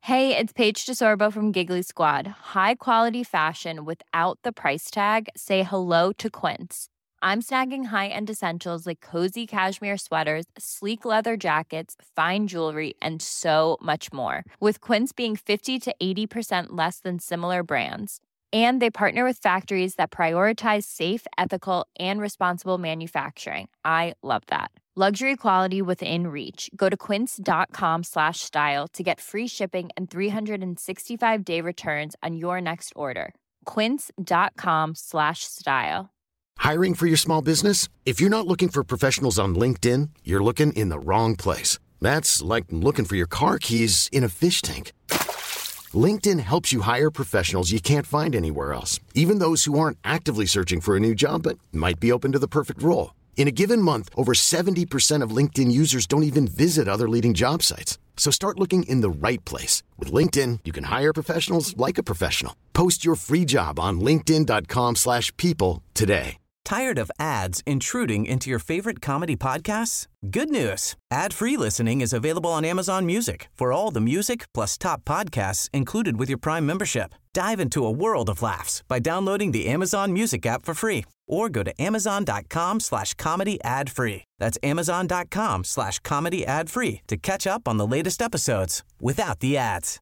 Hey, it's Paige DeSorbo from Giggly Squad. High quality fashion without the price tag. Say hello to Quince. I'm snagging high-end essentials like cozy cashmere sweaters, sleek leather jackets, fine jewelry, and so much more. With Quince being 50 to 80% less than similar brands. And they partner with factories that prioritize safe, ethical, and responsible manufacturing. I love that. Luxury quality within reach. Go to quince.com/style to get free shipping and 365-day returns on your next order. Quince.com/style. Hiring for your small business? If you're not looking for professionals on LinkedIn, you're looking in the wrong place. That's like looking for your car keys in a fish tank. LinkedIn helps you hire professionals you can't find anywhere else, even those who aren't actively searching for a new job but might be open to the perfect role. In a given month, over 70% of LinkedIn users don't even visit other leading job sites. So start looking in the right place. With LinkedIn, you can hire professionals like a professional. Post your free job on linkedin.com/people today. Tired of ads intruding into your favorite comedy podcasts? Good news. Ad-free listening is available on Amazon Music for all the music plus top podcasts included with your Prime membership. Dive into a world of laughs by downloading the Amazon Music app for free or go to amazon.com/comedy ad-free. That's amazon.com/comedy ad-free to catch up on the latest episodes without the ads.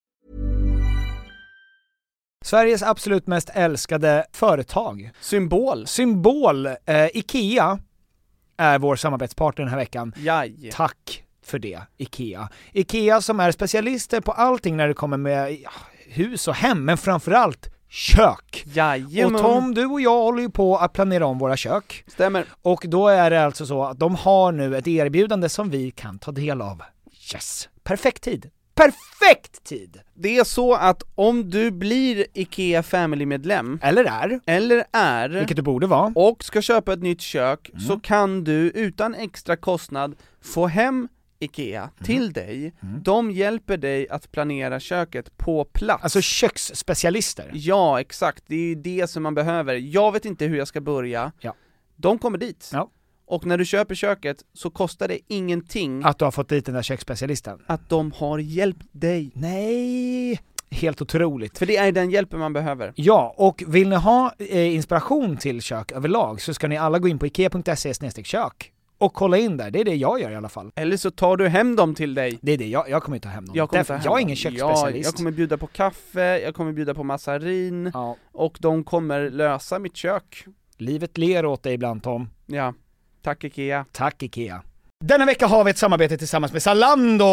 Sveriges absolut mest älskade företag. Symbol. IKEA är vår samarbetspartner den här veckan. Jaj. Tack för det, IKEA. IKEA som är specialister på allting när det kommer med hus och hem, men framförallt kök. Jajamän. Och Tom, du och jag håller ju på att planera om våra kök. Stämmer. Och då är det alltså så att de har nu ett erbjudande som vi kan ta del av. Yes, perfekt tid. Det är så att om du blir IKEA Family-medlem eller är, vilket du borde vara, och ska köpa ett nytt kök, så kan du utan extra kostnad få hem IKEA till dig. De hjälper dig att planera köket på plats. Alltså köksspecialister. Ja, exakt. Det är ju det som man behöver. Jag vet inte hur jag ska börja. Ja. De kommer dit. Ja. Och när du köper köket så kostar det ingenting att du har fått dit den där köksspecialisten. Att de har hjälpt dig. Nej, helt otroligt. För det är den hjälpen man behöver. Ja, och vill ni ha inspiration till kök överlag så ska ni alla gå in på ikea.se/kök och kolla in där. Det är det jag gör i alla fall. Eller så tar du hem dem till dig. Det är det, jag kommer inte ta hem dem. Jag är ingen köksspecialist. Jag kommer bjuda på kaffe, jag kommer bjuda på massarin. Ja. Och de kommer lösa mitt kök. Livet ler åt dig ibland, Tom. Ja. Tack IKEA. Tack IKEA. Denna vecka har vi ett samarbete tillsammans med Zalando.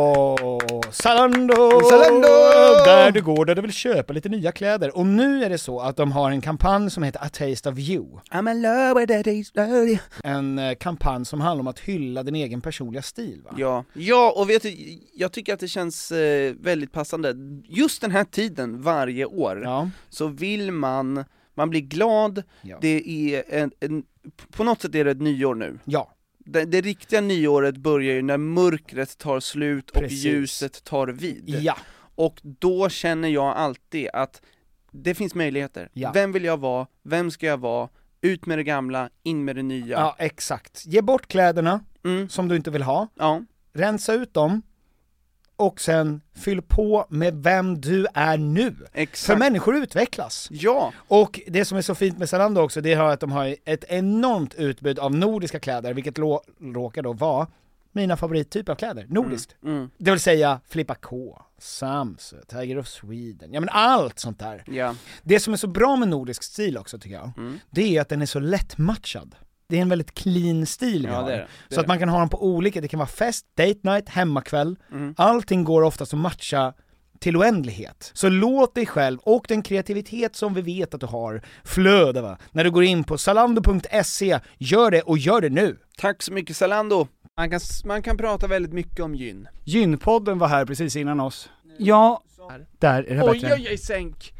Där du går där du vill köpa lite nya kläder. Och nu är det så att de har en kampanj som heter A Taste of You. I'm in love with a taste of you. En kampanj som handlar om att hylla din egen personliga stil, va? Ja, och vet du, jag tycker att det känns väldigt passande. Just den här tiden varje år så vill man blir glad. Det är på något sätt är det ett nyår nu. Ja. Det riktiga nyåret börjar ju när mörkret tar slut och ljuset tar vid. Ja. Och då känner jag alltid att det finns möjligheter. Ja. Vem vill jag vara? Vem ska jag vara? Ut med det gamla, in med det nya. Ja, exakt. Ge bort kläderna som du inte vill ha. Ja. Rensa ut dem. Och sen fyll på med vem du är nu. Exakt. För människor utvecklas. Ja. Och det som är så fint med Zalando också, det är att de har ett enormt utbud av nordiska kläder, vilket råkar då vara mina favorittyper av kläder, nordiskt. Det vill säga Filippa K, Samsö, Tiger of Sweden, ja men allt sånt där. Ja. Det som är så bra med nordisk stil också tycker jag, det är att den är så lättmatchad. Det är en väldigt clean stil vi har. Det så att man kan ha dem på olika, det kan vara fest, date night, hemmakväll. Allting går oftast att matcha till oändlighet. Så låt dig själv och den kreativitet som vi vet att du har flöda, va? När du går in på zalando.se, gör det och gör det nu. Tack så mycket Zalando. Man kan prata väldigt mycket om gyn. Gynpodden var här precis innan oss. Ja, där är det bättre. Oj, sänk.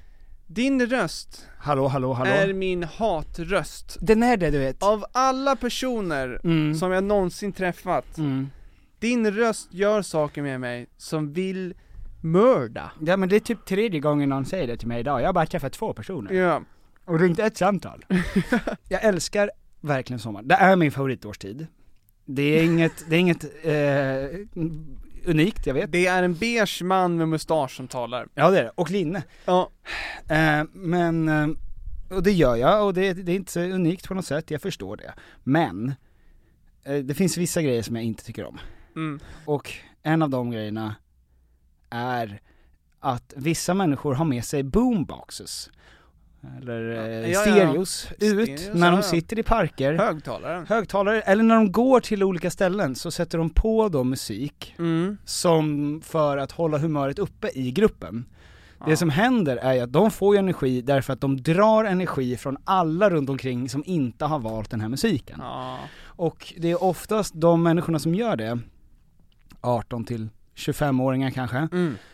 Din röst hallå. är min hatröst. Den är det, du vet. Av alla personer som jag någonsin träffat, din röst gör saker med mig som vill mörda. Ja, men det är typ 3:e gången någon säger det till mig idag. Jag har bara träffat 2 personer. Ja. Och ringt ett samtal. Jag älskar verkligen sommar. Det är min favoritårstid. Det är inget unikt, jag vet. Det är en beige man med mustasch som talar. Ja, det är det. Och linne. Ja. Och det gör jag, och det är inte så unikt på något sätt, jag förstår det. Men det finns vissa grejer som jag inte tycker om. Och en av de grejerna är att vissa människor har med sig boomboxes eller stereos ut när de sitter i parker. Högtalare, eller när de går till olika ställen så sätter de på då musik som för att hålla humöret uppe i gruppen. Det som händer är att de får energi därför att de drar energi från alla runt omkring som inte har valt den här musiken. Och det är oftast de människorna som gör det, 18 till 25-åringar kanske,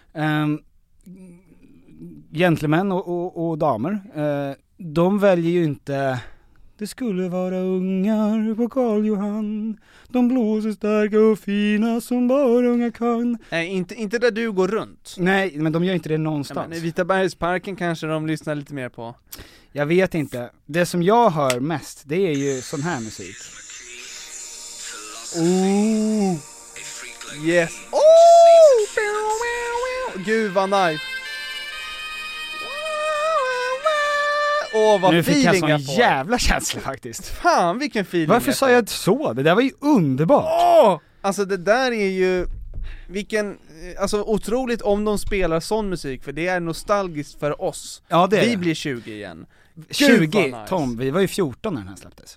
gentlemän och damer, de väljer ju inte det skulle vara ungar på Karl Johan, de blåser starka och fina som bara unga kan. Nej, inte där du går runt. Nej, men de gör inte det någonstans. Ja, i Vitabergsparken kanske de lyssnar lite mer på. Jag vet inte. Det som jag hör mest, det är ju sån här musik. Oh. Yes. Oh! Gud vad nice. Vad nu fick jag sån får. Jävla känsla faktiskt. Fan vilken feeling. Varför sa jag så? Det där var ju underbart. Alltså det där är ju alltså otroligt om de spelar sån musik, för det är nostalgiskt för oss. Ja, det är vi det. blir 20 igen. 20, nice. Tom, vi var ju 14 när den här släpptes.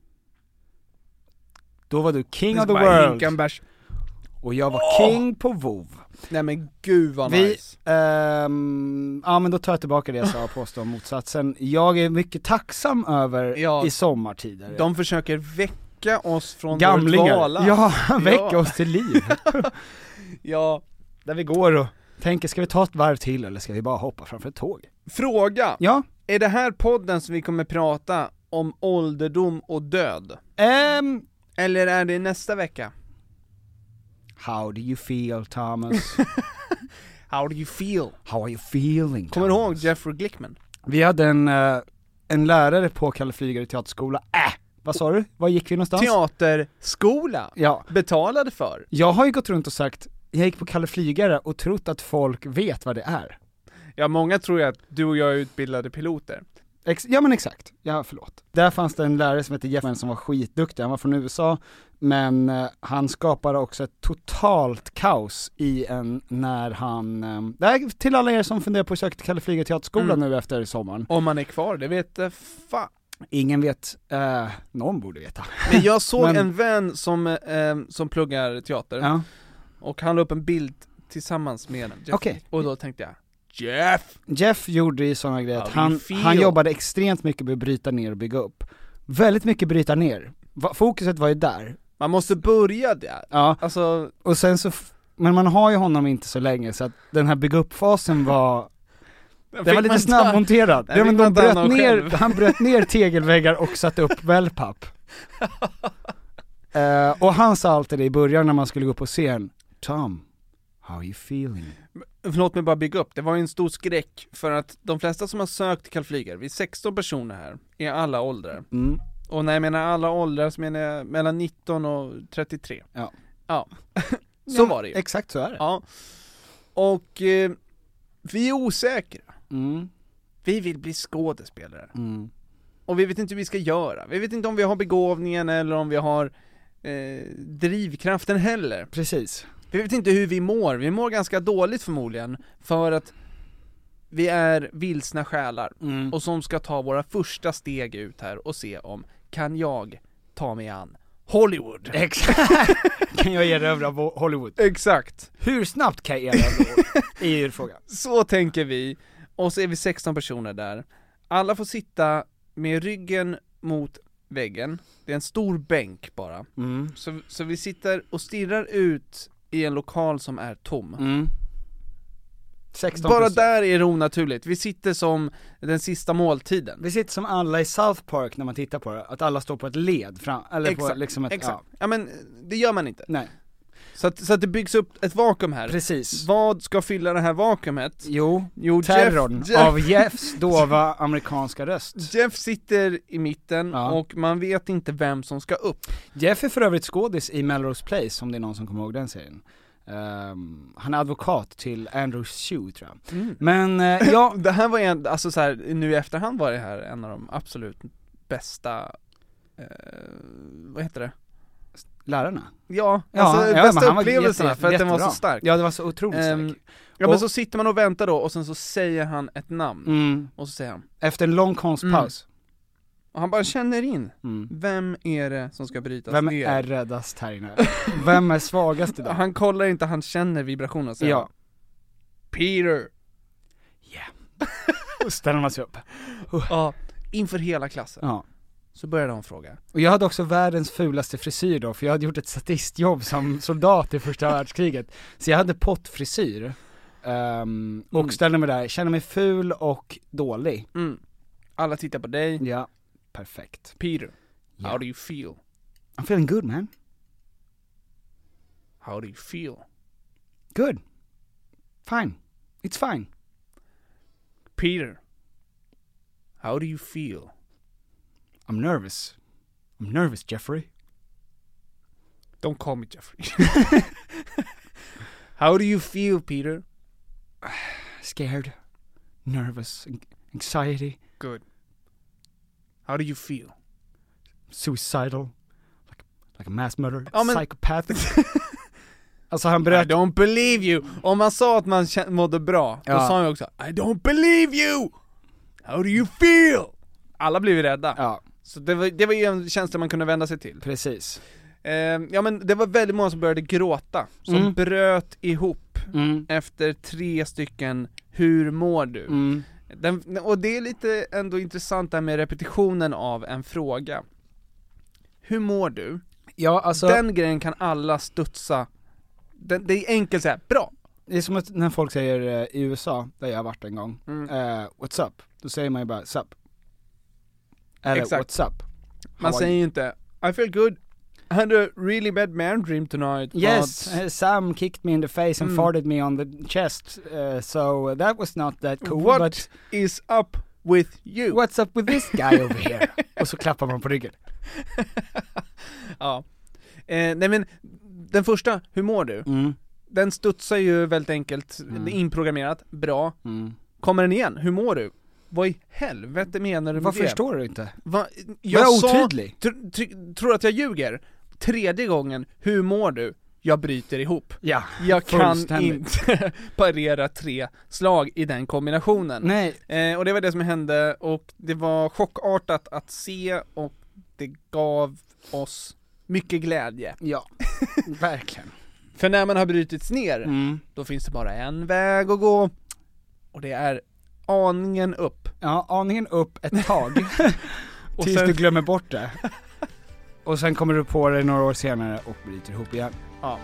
Då var du king of the world. Och jag var king på WoW. Nej men gud vad nice. Ja men då tar jag tillbaka det jag sa och påstår motsatsen. Jag är mycket tacksam över i sommartider. De försöker väcka oss från gamlingar. Ja, väcka oss till liv. Ja. Där vi går och tänker, ska vi ta ett varv till eller ska vi bara hoppa framför ett tåg? Fråga. Ja. Är det här podden som vi kommer prata om ålderdom och död? Eller är det nästa vecka? How do you feel, Thomas? How do you feel? How are you feeling, Thomas? Kommer du ihåg Jeffrey Glickman? Vi hade en lärare på Kalle Flygare teaterskola. Vad sa du? Var gick vi någonstans? Teaterskola? Ja. Betalade för? Jag har ju gått runt och sagt, jag gick på Kalle Flygare och trott att folk vet vad det är. Ja, många tror ju att du och jag är utbildade piloter. Ja men exakt, ja förlåt. Där fanns det en lärare som hette Jeff som var skitduktig, han var från USA, men han skapade också ett totalt kaos när han, det här till alla er som funderar på att söka till Kalle Flygare teaterskola nu efter sommaren. Om man är kvar, det vet ingen vet, någon borde veta. Men jag såg en vän som pluggar teater, och han la upp en bild tillsammans med den. Okay. Och då tänkte jag, Jeff gjorde ju sådana grejer att han jobbade extremt mycket med att bryta ner och bygga upp. Väldigt mycket bryta ner. Fokuset var ju där. Man måste börja där. Ja, alltså... och sen så, men man har ju honom inte så länge, så att den här bygga upp-fasen var lite snabbmonterad. Han bröt ner tegelväggar och satte upp wellpapp. Och han sa alltid det i början när man skulle gå upp på scen, Tom, how are you feeling? Förlåt mig bara bygga upp, det var ju en stor skräck för att de flesta som har sökt till Kalle Flygare, vi är 16 personer här, i alla åldrar. Och när jag menar alla åldrar så menar jag mellan 19 och 33. Ja. Så var det ju. Exakt så är det. Ja. Och vi är osäkra. Vi vill bli skådespelare. Och vi vet inte hur vi ska göra. Vi vet inte om vi har begåvningen eller om vi har drivkraften heller. Precis. Vi vet inte hur vi mår ganska dåligt förmodligen, för att vi är vilsna själar och som ska ta våra första steg ut här och se om kan jag ta mig an Hollywood. Exakt. Kan jag erövra Hollywood? Exakt. Hur snabbt kan jag erövra är ju frågan. Så tänker vi. Och så är vi 16 personer där. Alla får sitta med ryggen mot väggen. Det är en stor bänk bara. Så vi sitter och stirrar ut i en lokal som är tom. 16%. Bara där är det onaturligt. Vi sitter som den sista måltiden. Vi sitter som alla i South Park när man tittar på det, att alla står på ett led fram, eller exakt, på liksom ett, exakt. Ja men det gör man inte. Nej. Så att det byggs upp ett vakuum här. Precis. Vad ska fylla det här vakuumet? Jo terrorn av Jeffs dova amerikanska röst. Jeff sitter i mitten och man vet inte vem som ska upp. Jeff är för övrigt skådis i Melrose Place, om det är någon som kommer ihåg den serien. Han är advokat till Andrew Shue, tror jag. Men ja, det här var alltså så här, nu i efterhand var det här en av de absolut bästa vad heter det? Lärarna? Ja, alltså bästa upplevelserna för att den var så stark. Ja, det var så otroligt stark. Ja, men så sitter man och väntar då och sen så säger han ett namn och så säger han efter en lång konstpaus. Och han bara känner in. Vem är det som ska brytas ner? Vem är räddast här inne? Vem är svagast idag? Han kollar inte, han känner vibrationen och säger ja. Peter. Yeah. Och ställer man sig upp. Ja, inför hela klassen. Ja. Så började de fråga. Och jag hade också världens fulaste frisyr då, för jag hade gjort ett statistjobb som soldat i första världskriget. Så jag hade pottfrisyr. Och ställde mig där, kände mig ful och dålig. Alla tittar på dig. Ja, perfekt. Peter, how do you feel? I'm feeling good, man. How do you feel? Good. Fine. It's fine. Peter, how do you feel? I'm nervous, Jeffrey. Don't call me Jeffrey. How do you feel, Peter? Scared, nervous, anxiety. Good. How do you feel? Suicidal, like a mass murderer, psychopathic. Alltså han I don't believe you. Om man sa att man mådde bra, då sa han också I don't believe you. How do you feel? Alla blev rädda. Ja. Så det var ju en känsla man kunde vända sig till. Precis. Ja, men det var väldigt många som började gråta, som bröt ihop efter 3 stycken hur mår du? Och det är lite ändå intressant där med repetitionen av en fråga. Hur mår du? Ja, alltså den grejen kan alla studsa. Det är enkelt så här, bra. Det är som att när folk säger i USA, där jag har varit en gång, what's up? Då säger man ju bara sup. Eller exakt. What's up? Man säger ju inte I feel good. I had a really bad man dream tonight. Yes, Sam kicked me in the face and farted me on the chest. So that was not that cool. What is up with you? What's up with this guy over here? Och så klappar man på ryggen. Ja. Nej men, den första, hur mår du? Den studsar ju väldigt enkelt, inprogrammerat, bra. Kommer den igen, hur mår du? Vad i helvete menar du med vad det? Förstår du inte? Jag är otydlig. Tror att jag ljuger? 3:e gången, hur mår du? Jag bryter ihop. Ja, jag kan inte parera 3 slag i den kombinationen. Nej. Och det var det som hände, och det var chockartat att se, och det gav oss mycket glädje. Ja, verkligen. För när man har brutits ner, då finns det bara en väg att gå, och det är aningen upp. Ja, aningen upp ett tag. Och tills du glömmer bort det. Och sen kommer du på det några år senare och bryter ihop igen. Ja.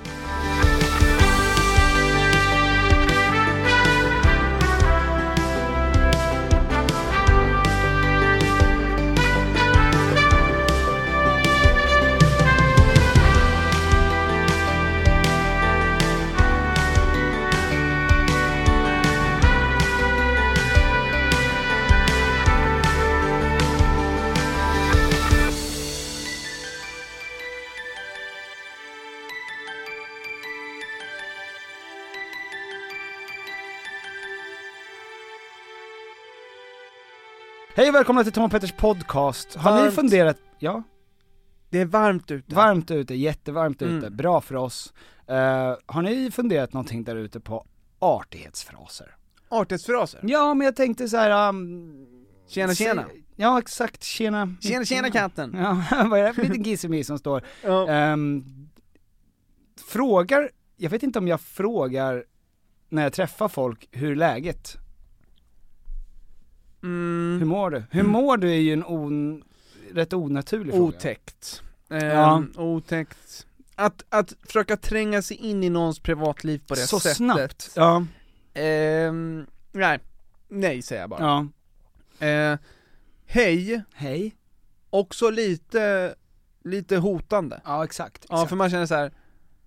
Hej och välkomna till Tom och Petters podcast. Har ni funderat? Ja. Det är varmt ute. Varmt ute, jättevarmt ute. Bra för oss. Har ni funderat någonting där ute på artighetsfraser? Artighetsfraser? Ja, men jag tänkte så här. Tjena, tjena. Ja, exakt. Tjena. Tjena, tjena katten. Ja, vad är det för liten gissemi som står? Ja. Frågar, jag vet inte om jag frågar när jag träffar folk hur läget. Hur mår du? Hur mår du är ju en rätt onaturlig fråga. Otäckt. Otäckt. Att försöka tränga sig in i någons privatliv på det så sättet. Snabbt. Ja. Nej säger jag bara. Ja. Hej. Hej. Också lite hotande. Ja, exakt. Ja, för man känner så här.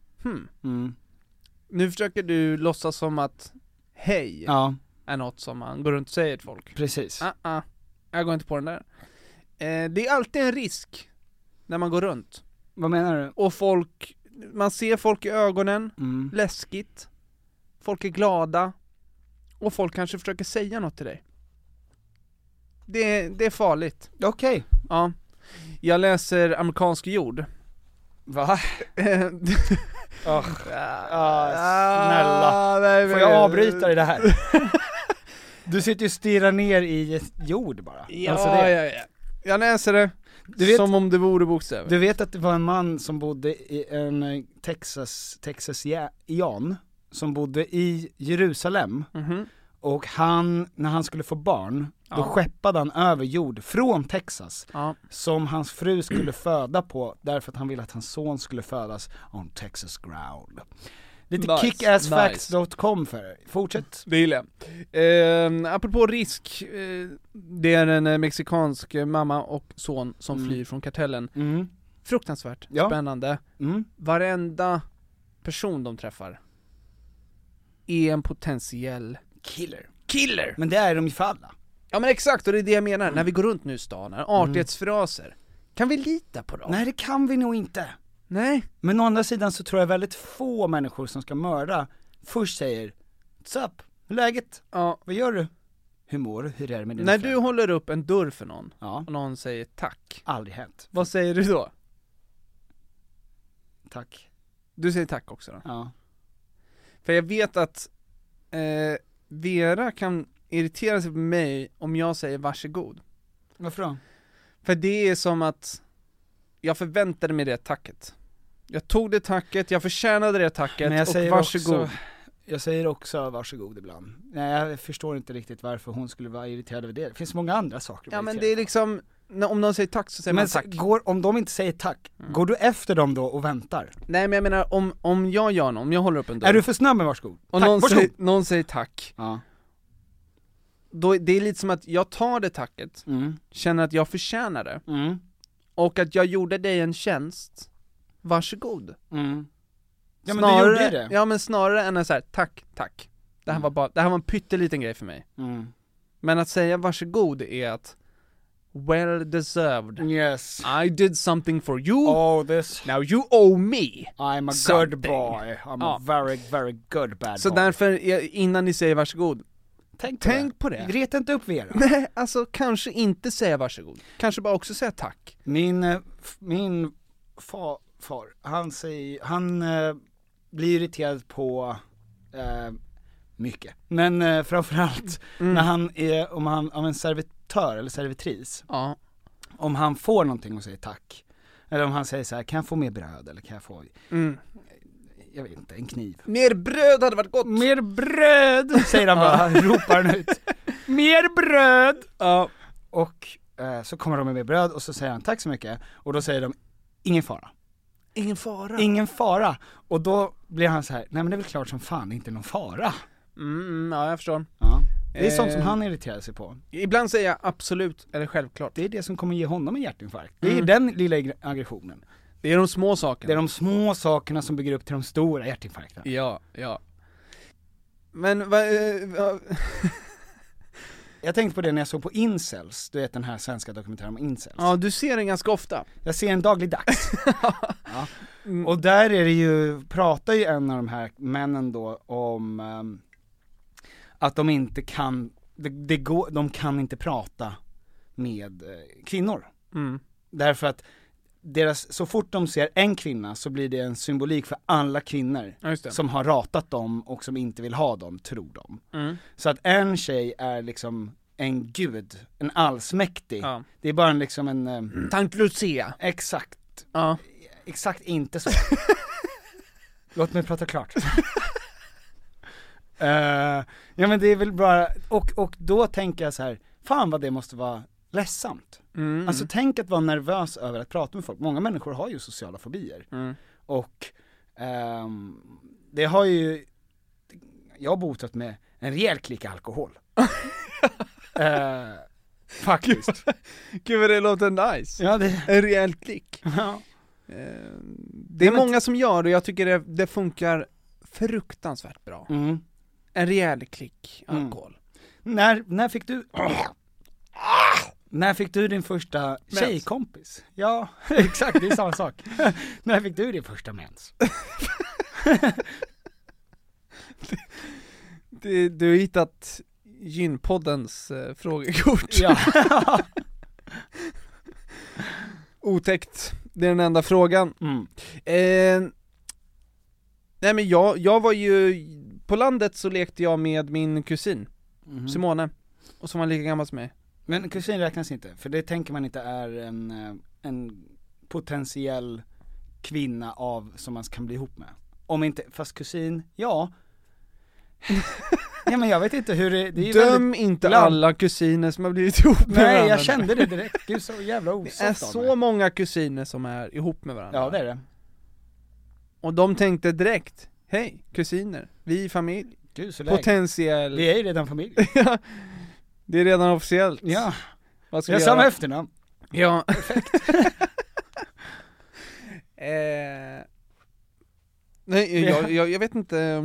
Nu försöker du låtsas som att hej är något som man går runt och säger till folk. Precis. Jag går inte på den där. Det är alltid en risk när man går runt. Vad menar du? Och folk man ser folk i ögonen, läskigt, folk är glada och folk kanske försöker säga något till dig. Det är farligt. Okej. Ja. Jag läser Amerikansk jord. Va? Snälla. Får jag avbryta det här? Du sitter ju och stirrar ner i jord bara. Ja, alltså det. ja. Jag läser det som om det vore bokstäver. Du vet att det var en man som bodde i en Texasian som bodde i Jerusalem. Och när han skulle få barn, då skeppade han över jord från Texas som hans fru skulle föda på, därför att han ville att hans son skulle födas on Texas ground. Lite kickassfacts.com för er. Fortsätt. Det gillar jag. Apropå risk, det är en mexikansk mamma och son som flyr från kartellen. Fruktansvärt spännande. Varenda person de träffar är en potentiell killer. Men det är de ju för alla. Ja men exakt, och det är det jag menar. När vi går runt nu i stan, artighetsfraser, kan vi lita på dem? Nej, det kan vi nog inte. Nej. Men å andra sidan så tror jag väldigt få människor som ska mörda först säger what's up? Hur är läget? Ja. Vad gör du? Hur mår du? Hur är det med din När du håller upp en dörr för någon och någon säger tack. Aldrig hänt. Vad säger du då? Tack. Du säger tack också då? Ja. För jag vet att Vera kan irritera sig på mig om jag säger varsågod. Varför då? För det är som att jag förväntade mig det tacket. Jag tog det tacket, jag förtjänade det tacket. Men jag säger och varsågod. Också, jag säger också varsågod ibland. Nej, jag förstår inte riktigt varför hon skulle vara irriterad över det. Det finns många andra saker. Ja, men det är liksom, om någon säger tack så säger man tack. Om de inte säger tack, går du efter dem då och väntar? Nej, men jag menar, om jag gör något, om jag håller upp en dörr. Är du för snabb med varsågod? Och tack, någon säger tack. Då, det är lite som att jag tar det tacket, känner att jag förtjänar det. Och att jag gjorde dig en tjänst. Varsågod. Ja, men du gjorde det. Ja, men snarare än att säga tack. Det här var en pytteliten grej för mig. Men att säga varsågod är att well deserved. Yes. I did something for you. Now you owe me. I'm a something. Good boy. I'm a very, very good bad så boy. därför, innan ni säger varsågod, Tänk på det. Reta inte upp Vera. Nej, alltså kanske inte säga varsågod. Kanske bara också säga tack. Min far, han blir irriterad på mycket. Men framförallt när han är av en servitör eller servitris. Ja. Om han får någonting och säger tack. Eller om han säger så här, kan jag få mer bröd eller kan jag få jag vet inte, en kniv. Mer bröd hade varit gott. Mer bröd, säger han bara, ropar han ut. Mer bröd! Ja. Och så kommer de med mer bröd och så säger han tack så mycket. Och då säger de, ingen fara. Ingen fara. Och då blir han så här, nej men det är väl klart som fan, inte någon fara. Ja, jag förstår. Ja. Det är sånt som han irriterar sig på. Ibland säger jag absolut, eller självklart. Det är det som kommer ge honom en hjärtinfarkt. Det är den lilla aggressionen. Det är de små sakerna. Det är de små sakerna som bygger upp till de stora hjärtinfarkterna. Ja. Men jag tänkte på det när jag såg på Incels. Du vet den här svenska dokumentären om Incels. Ja, du ser den ganska ofta. Jag ser den dagligdags. Ja. Och där är det ju, pratar ju en av de här männen då om att de inte kan, de kan inte prata med kvinnor. Därför att så fort de ser en kvinna så blir det en symbolik för alla kvinnor som har ratat dem och som inte vill ha dem, tror de. Så att en tjej är liksom en gud, en allsmäktig. Ja. Det är bara liksom en Tant Lucia. Exakt. Ja. Exakt inte så. Låt mig prata klart. Ja men det är väl bara, och då tänker jag så här, fan vad det måste vara ledsamt. Alltså tänk att vara nervös över att prata med folk. Många människor har ju sociala fobier. Och det har ju, jag har botat med en rejäl klick alkohol. Faktiskt. Gud vad det låter nice. Ja, en rejäl klick. Ja. Det är många som gör det och jag tycker det funkar fruktansvärt bra. En rejäl klick alkohol. När fick du När fick du din första tjejkompis? Ja, exakt, det är samma sak. När fick du din första mens? Du har hittat Gynpoddens frågekort. Ja. Otäckt, det är den enda frågan. Nej men jag var ju, på landet så lekte jag med min kusin, Simone, och som var lika gammal som mig. Men kusin räknas inte, för det tänker man inte är en potentiell kvinna som man kan bli ihop med. Om inte, fast kusin, ja. Ja men jag vet inte hur det är. Döm inte alla kusiner som har blivit ihop med varandra. Nej, jag kände det direkt. Gud, så jävla osoft. Det är så många kusiner som är ihop med varandra. Ja, det är det. Och de tänkte direkt, hej, kusiner, vi är familj. Gud, så potentiell. Vi är ju redan familj. Ja, det är redan officiellt. Ja, vad ska vi har samma efternamn. Ja. Perfekt. Nej, jag vet inte.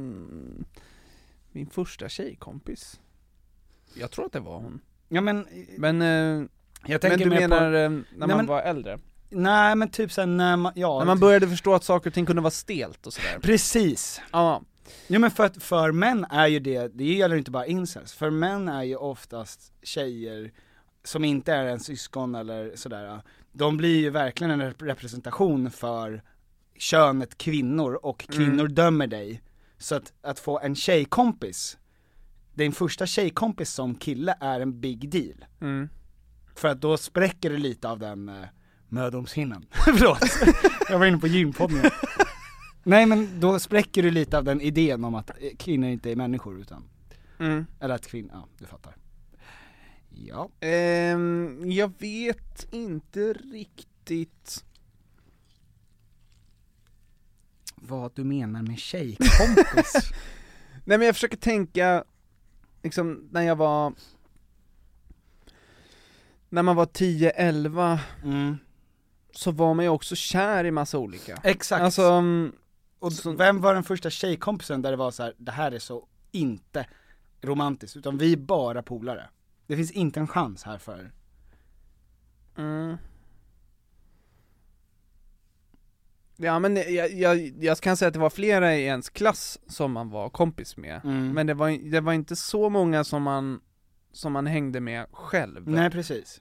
Min första tjejkompis. Jag tror att det var hon. Ja men jag tänker du menar när man var äldre? Nej men typ sen när man började förstå att saker och ting kunde vara stelt och sådär. Precis. Ja. Ja men för män är ju det gäller inte bara incels. För män är ju oftast tjejer som inte är en syskon eller sådär. De blir ju verkligen en representation för könet kvinnor, och kvinnor dömer dig. Så att få en tjejkompis, din första tjejkompis som kille, är en big deal. För att då spräcker det lite av den mödomshinnan. Förlåt, jag var inne på Gynpodden. Nej men då spräcker du lite av den idén om att kvinnor inte är människor utan eller att kvinnor, ja du fattar. Ja. Jag vet inte riktigt vad du menar med tjejkompis. Nej men jag försöker tänka liksom när man var 10-11 så var man ju också kär i massa olika. Exakt. Alltså, och vem var den första tjejkompisen där det var så här: det här är så inte romantiskt, utan vi är bara polare. Det finns inte en chans här för. Ja men jag kan säga att det var flera i ens klass som man var kompis med. Men det var inte så många som man hängde med själv. Nej precis.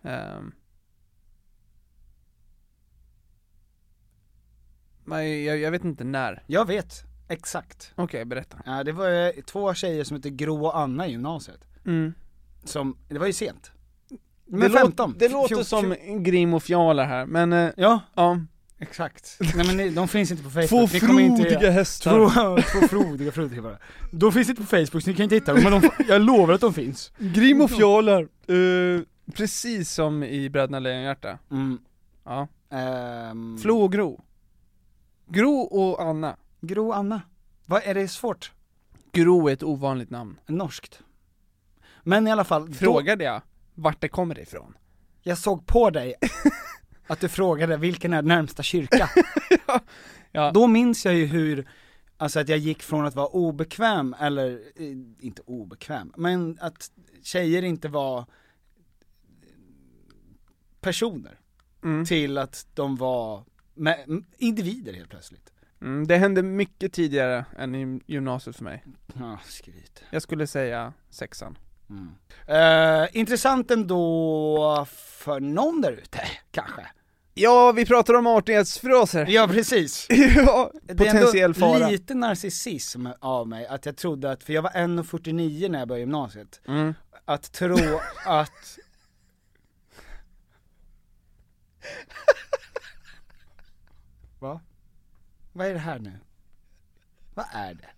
Men jag vet inte när. Jag vet, exakt. Okej, berätta. Ja, det var 2 tjejer som heter Gro och Anna i gymnasiet. Det var ju sent. Men 15. Det låter som Grim och Fjalar här, men ja. Exakt. Nej men de finns inte på Facebook. 2 frodiga hästar. 2 frodiga bara. De finns inte på Facebook så ni kan inte hitta dem, men jag lovar att de finns. Grim och Fjalar. Precis som i Bröderna Lejonhjärta. Ja. Flo och Gro. Gro och Anna. Gro och Anna. Vad är det svårt? Gro är ett ovanligt namn. Norskt. Men i alla fall. Frågade jag vart det kommer ifrån? Jag såg på dig att du frågade vilken är närmsta kyrka. Ja. Då minns jag ju hur, alltså att jag gick från att vara obekväm, eller inte obekväm, men att tjejer inte var personer till att de var individer helt plötsligt. Det hände mycket tidigare än i gymnasiet för mig. Ja, skryt. Jag skulle säga 6:an. Intressant ändå för någon där ute, kanske. Ja, vi pratar om artighetsfraser. Ja, precis. Ja, potentiell fara. Det är lite narcissism av mig att jag trodde att, för jag var 1,49 när jag började gymnasiet, att tro att Va? Vad är det här nu? Vad är det?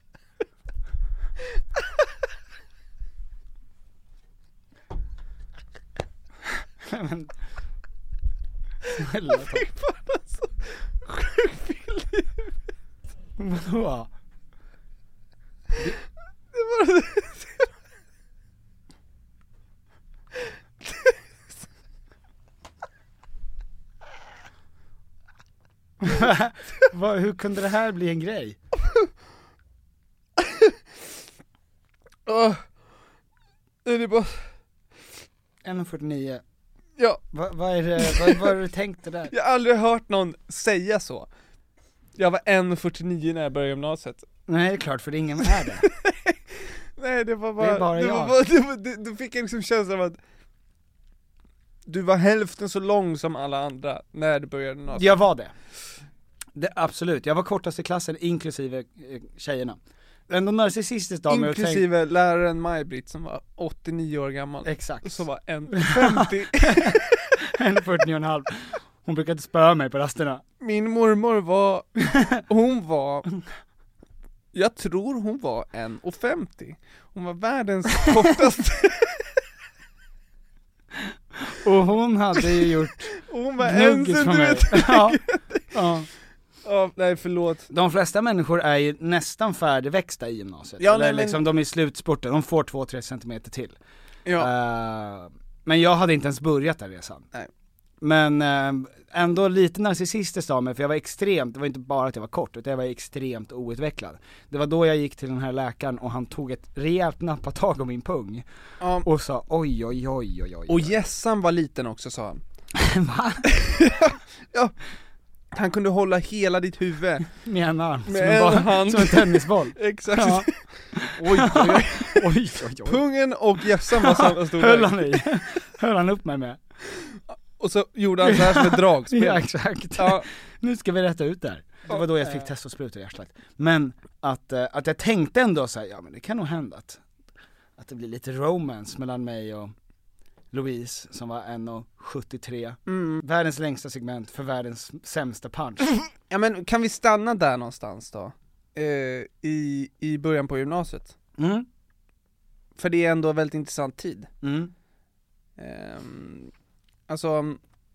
Men jag fick bara så sjukbild i huvudet. Vadå? Det var det. Hur kunde det här bli en grej? Det är bara 1,49. Ja. Vad är det du tänkte där? Jag har aldrig hört någon säga så. Jag var 1,49 när jag började gymnasiet. Nej, det är klart, för det ingen är det. Nej, det var bara... Det är bara jag. Du fick liksom känslan av att du var hälften så lång som alla andra när du började gymnasiet. Jag var det. Absolut, jag var kortast i klassen, inklusive tjejerna. Ändå narcissistiskt av mig. Inklusive läraren Maj-Britt som var 89 år gammal. Exakt. Som var 1,50. 1,49,5. Hon brukade spöa mig på rasterna. Min mormor jag tror hon var 1,50. Hon var världens kortaste. Och hon hade ju gjort hon var en centimeter. Ja, nej förlåt. De flesta människor är ju nästan färdigväxta i gymnasiet. Ja, eller liksom de är i slutspurten, de får 2-3 centimeter till. Ja. Men jag hade inte ens börjat den resan. Nej. Men ändå lite narcissistiskt av mig, för jag var det var inte bara att jag var kort, utan jag var extremt outvecklad. Det var då jag gick till den här läkaren och han tog ett rejält nappatag om min pung. Och sa oj. Och Jessan var liten också, sa han. Va? Ja. Han kunde hålla hela ditt huvud med en arm, med hand. Som en tennisboll. Exakt. Ja. Oj. Pungen och Jessan var så stor. Höll han upp mig med. Och så gjorde han så här som ett dragspel. Ja, exakt. Ja. Nu ska vi rätta ut det här. Det var då jag fick testosprutor i hjärtat. Men att jag tänkte ändå så här, ja men det kan nog hända att det blir lite romance mellan mig och Louise som var 1,73. Världens längsta segment för världens sämsta punch. Ja men kan vi stanna där någonstans då? I början på gymnasiet. För det är ändå en väldigt intressant tid. Alltså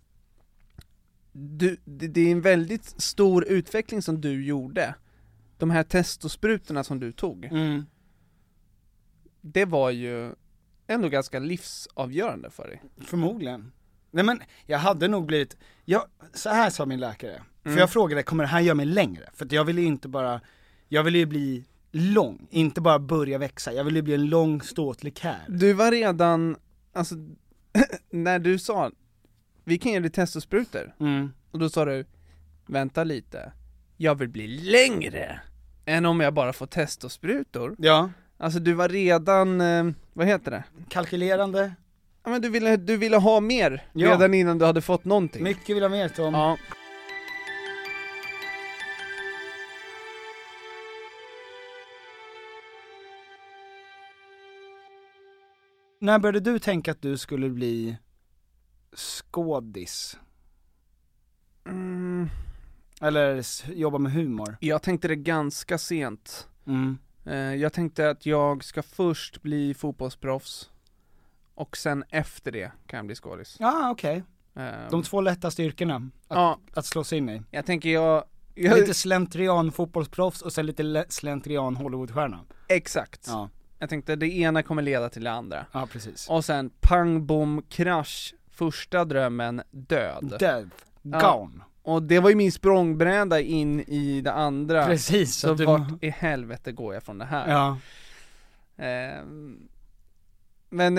det är en väldigt stor utveckling som du gjorde. De här testosprutorna som du tog. Det var ju ändå ganska livsavgörande för dig. Förmodligen. Nej men jag hade nog blivit, så här sa min läkare. För jag frågade, kommer det här göra mig längre? För att jag ville ju bli lång, inte bara börja växa. Jag ville ju bli en lång ståtlig kär. Du var redan, alltså när du sa vi kan ge dig testosprutor. Och då sa du, vänta lite, jag vill bli längre än om jag bara får testosprutor. Ja. Alltså du var redan, vad heter det? Kalkylerande. Ja men du ville ha mer redan innan du hade fått någonting. Mycket vill ha mer, Tom. Ja. När började du tänka att du skulle bli skådis? Eller jobba med humor? Jag tänkte det ganska sent. Jag tänkte att jag ska först bli fotbollsproffs och sen efter det kan jag bli skådis. Ja, okej. De 2 lättaste yrkena att slå sig in i. Jag tänker lite slentrian fotbollsproffs och sen lite slentrian Hollywoodstjärna. Exakt. Ja. Jag tänkte det ena kommer leda till det andra. Ja, precis. Och sen pang, bom, krasch. Första drömmen, död. Gone. Och det var ju min språngbräda in i det andra. Precis. Så vart i helvete går jag från det här? Ja. Men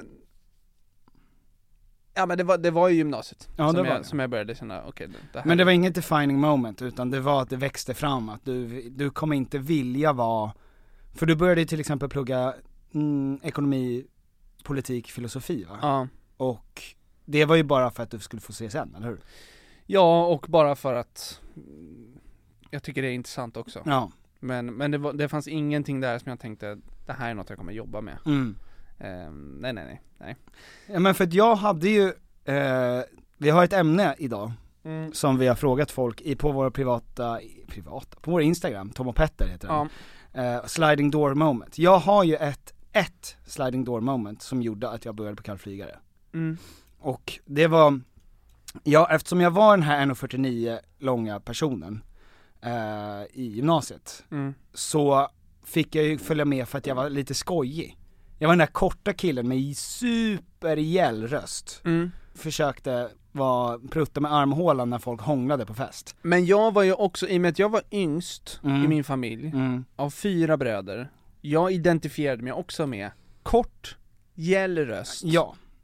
det var ju gymnasiet som jag började känna, okej, det här. Men det var inget defining moment, utan det var att det växte fram, att du kommer inte vilja vara, för du började till exempel plugga ekonomi, politik, filosofi, va? Ja. Och det var ju bara för att du skulle få se sen, eller hur? Ja, och bara för att jag tycker det är intressant också. Ja. Men det fanns ingenting där som jag tänkte, det här är något jag kommer jobba med. Nej. Ja, men för att jag hade ju vi har ett ämne idag som vi har frågat folk på våra privata på vår Instagram, Tom och Petter heter den. Sliding door moment. Jag har ju ett sliding door moment som gjorde att jag började på kallflygare. Och det var, eftersom jag var den här 1,49 långa personen i gymnasiet, så fick jag ju följa med för att jag var lite skojig. Jag var den där korta killen med supergäll röst. Försökte prutta med armhålan när folk hånglade på fest. Men jag var ju också, i och med att jag var yngst i min familj av 4 bröder, jag identifierade mig också med kort, gäll röst. Ja.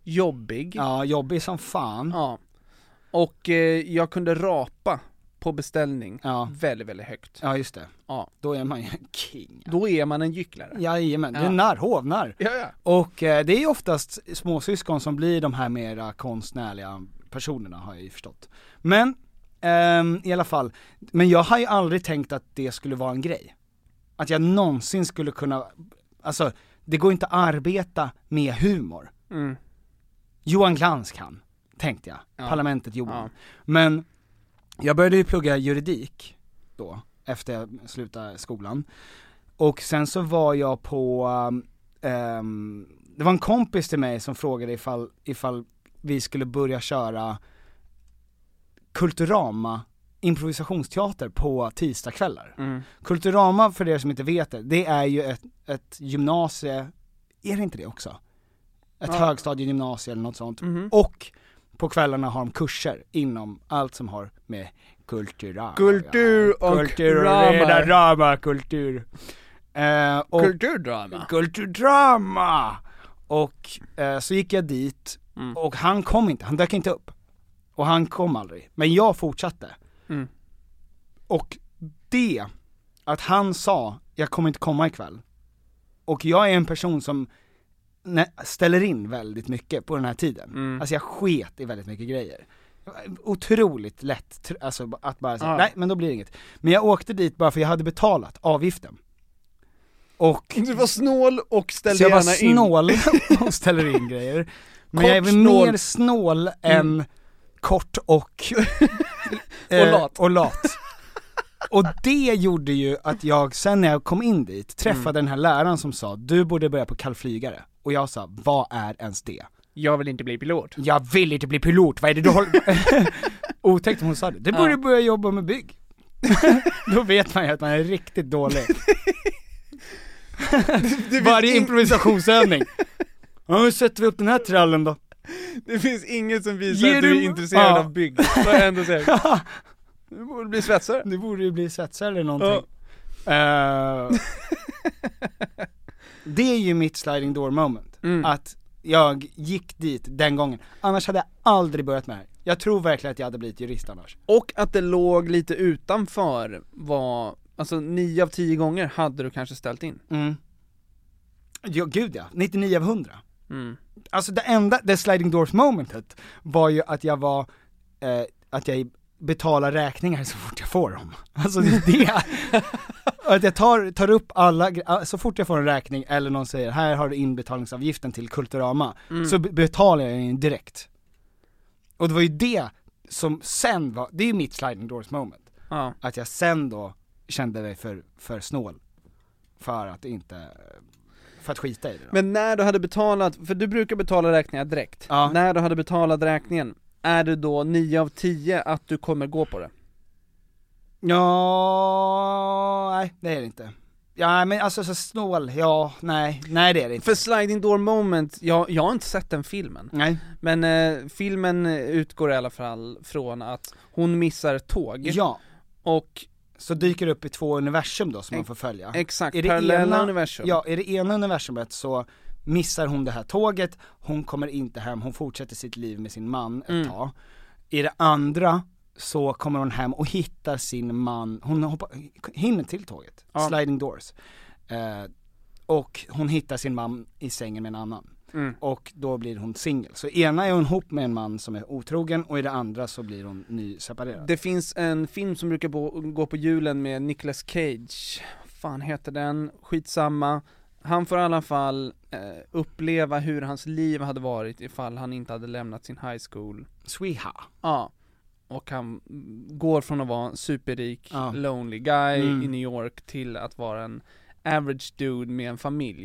jobbig. Ja, jobbig som fan. Ja. Och jag kunde rapa på beställning väldigt, väldigt högt. Ja, just det. Ja. Då är man ju en king. Då är man en gycklare. Jajamän, det är narr, hovnarr. Ja. Och det är oftast småsyskon som blir de här mera konstnärliga personerna, har jag ju förstått. Men, i alla fall, men jag har ju aldrig tänkt att det skulle vara en grej. Att jag någonsin skulle kunna, alltså, det går inte att arbeta med humor. Johan Glans kan, tänkte jag. Parlamentet Johan. Men jag började ju plugga juridik då, efter jag slutade skolan. Och sen så var jag på, det var en kompis till mig som frågade ifall vi skulle börja köra Kulturama improvisationsteater på tisdagskvällar. Kulturama, för er som inte vet det är ju ett gymnasie, är det inte det också? Ett högstadiegymnasie eller något sånt. Och på kvällarna har de kurser inom allt som har med kultur och kulturdrama. Kulturdrama. Och så gick jag dit och han dök inte upp. Och han kom aldrig. Men jag fortsatte. Och det, att han sa, jag kommer inte komma ikväll. Och jag är en person som ställer in väldigt mycket på den här tiden. Alltså jag sket i väldigt mycket grejer. Otroligt lätt, alltså att bara säga, nej men då blir det inget. Men jag åkte dit bara för jag hade betalat avgiften. Och du var snål och ställde gärna in. Så jag var snål och ställer in grejer. Men jag är mer snål än kort och och lat. Och det gjorde ju att jag, sen när jag kom in dit, träffade den här läraren som sa, du borde börja på kallflygare. Och jag sa, vad är ens det? Jag vill inte bli pilot. Jag vill inte bli pilot, vad är det du håller... Otäckt om hon sa det. Du borde börja jobba med bygg. Då vet man ju att man är riktigt dålig. Varje improvisationsövning. Ja, hur sätter vi upp den här trallen då? Det finns inget som visar att du är intresserad av bygg. Vad jag ändå säger. Du borde bli svetsare. Du borde ju bli svetsare eller någonting. Det är ju mitt sliding door moment. Att jag gick dit den gången. Annars hade jag aldrig börjat med det. Jag tror verkligen att jag hade blivit jurist annars. Och att det låg lite utanför var, alltså 9 av 10 gånger hade du kanske ställt in. Ja, gud ja. 99 av 100. Alltså det sliding doors momentet var ju att jag var, att jag betalar räkningar så fort jag får dem. Alltså det att jag tar upp alla, så fort jag får en räkning eller någon säger, här har du inbetalningsavgiften till Kulturama, så betalar jag den direkt. Och det var ju det som sen var, det är ju mitt sliding doors moment. Att jag sen då kände mig för snål för att skita i det då. Men när du hade betalat, för du brukar betala räkningar direkt. När du hade betalat räkningen, är det då 9 av 10 att du kommer gå på det? Ja, nej, det är det inte. Ja, men alltså så snål, nej det är det inte. För sliding door moment, jag har inte sett den filmen. Nej. Men filmen utgår i alla fall från att hon missar ett tåg. Ja. Och så dyker det upp i 2 universum då som man får följa. Exakt, parallella universum. Ja, i det ena universumet så missar hon det här tåget, hon kommer inte hem, hon fortsätter sitt liv med sin man ett tag. I det andra så kommer hon hem och hittar sin man, hon hinner till tåget, sliding doors. Och hon hittar sin man i sängen med en annan. Och då blir hon singel. Så ena är hon ihop med en man som är otrogen och i det andra så blir hon nyseparerad. Det finns en film som brukar gå på julen med Nicolas Cage. Fan heter den? Skitsamma. Han får i alla fall uppleva hur hans liv hade varit ifall han inte hade lämnat sin high school. Sweeha. Ja. Och han går från att vara en superrik, lonely guy i New York till att vara en average dude med en familj.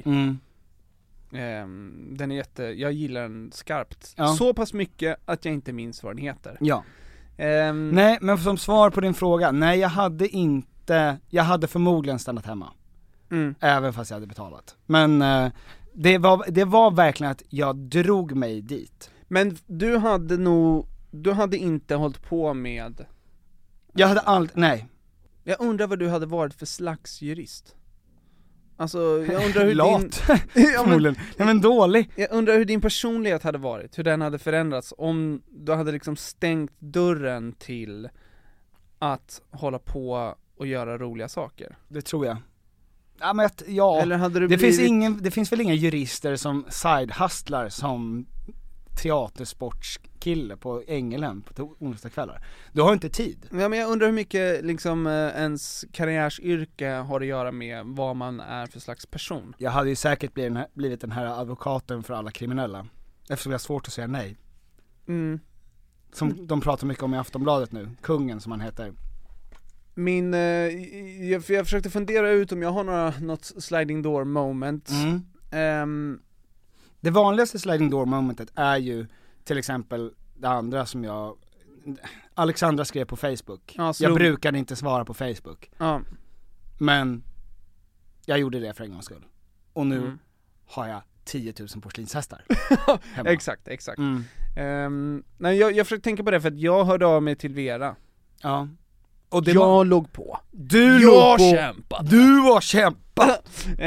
Den är jag gillar den skarpt. Så pass mycket att jag inte minns vad den heter. Ja. Nej, men som svar på din fråga, nej jag hade förmodligen stannat hemma. Även fast jag hade betalat. Men det var verkligen att jag drog mig dit. Men du hade inte hållit på med... Jag hade nej. Jag undrar vad du hade varit för slags jurist. Alltså, jag undrar hur lat. Förmodligen. Ja, men dålig. Jag undrar hur din personlighet hade varit, hur den hade förändrats om du hade liksom stängt dörren till att hålla på och göra roliga saker. Det tror jag. Ja, men ja. Eller hade du det finns väl inga jurister som side-hustlar som teatersportskille på Ängelhem på onsdagskvällar. Du har inte tid. Ja, men jag undrar hur mycket liksom ens karriärsyrke har att göra med vad man är för slags person. Jag hade ju säkert blivit den här advokaten för alla kriminella. Eftersom jag har svårt att säga nej. Som de pratar mycket om i Aftonbladet nu. Kungen som han heter. Jag försökte fundera ut om jag har något sliding door moment. Det vanligaste sliding door momentet är ju till exempel det andra som Alexandra skrev på Facebook. Jag brukade inte svara på Facebook. Men jag gjorde det för en gångs skull. Och nu har jag 10 000 porslinshästar hemma. Exakt. Nej, jag försökte tänka på det för att jag hörde av mig till Vera. Ja. Och jag låg på. Du var kämpa.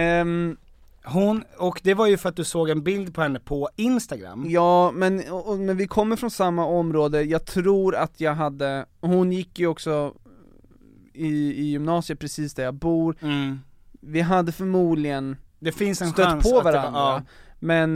Och det var ju för att du såg en bild på henne på Instagram. Ja, men vi kommer från samma område. Jag tror att hon gick ju också i gymnasiet precis där jag bor. Vi hade förmodligen stött på varandra. Men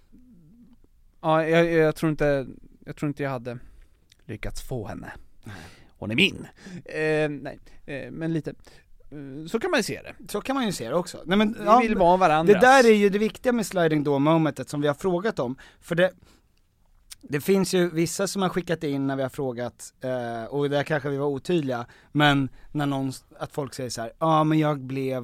jag tror inte jag hade lyckats få henne. Hon är min. Men lite. Så kan man ju se det. Så kan man ju se det också. Nej, men, vi vill vara varandras. Det där är ju det viktiga med sliding door momentet som vi har frågat om. För det finns ju vissa som har skickat in när vi har frågat, och där kanske vi var otydliga, men när att folk säger så här: men jag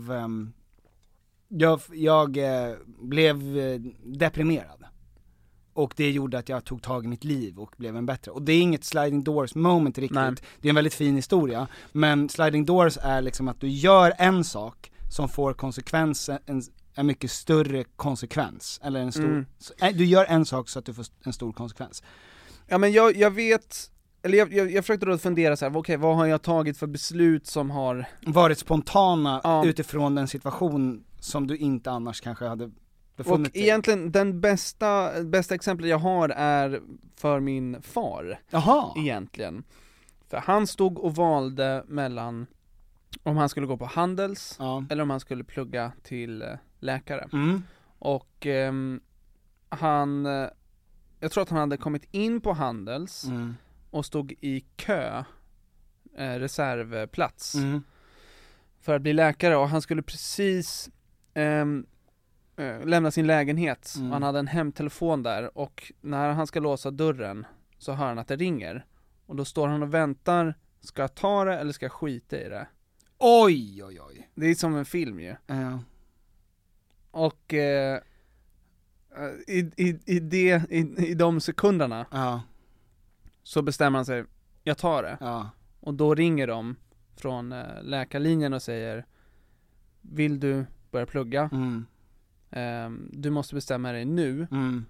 blev deprimerad. Och det gjorde att jag tog tag i mitt liv och blev en bättre. Och det är inget sliding doors moment riktigt. Nej. Det är en väldigt fin historia. Men sliding doors är liksom att du gör en sak som får konsekvenser, en mycket större konsekvens. Eller en stor, du gör en sak så att du får en stor konsekvens. Ja, men jag vet, eller jag försökte då fundera så här: okej, vad har jag tagit för beslut som har varit spontana utifrån den situation som du inte annars kanske hade. Och egentligen den bästa exemplet jag har är för min far. Jaha. Egentligen. För han stod och valde mellan om han skulle gå på Handels eller om han skulle plugga till läkare. Och jag tror att han hade kommit in på Handels och stod i kö, reservplats för att bli läkare, och han skulle precis lämna sin lägenhet. Han hade en hemtelefon där, och när han ska låsa dörren så hör han att det ringer, och då står han och väntar. Ska jag ta det eller ska jag skita i det? Oj. Det är som en film ju. Och i de sekunderna så bestämmer han sig: jag tar det. Och då ringer de från läkarlinjen och säger: vill du börja plugga? Du måste bestämma dig nu.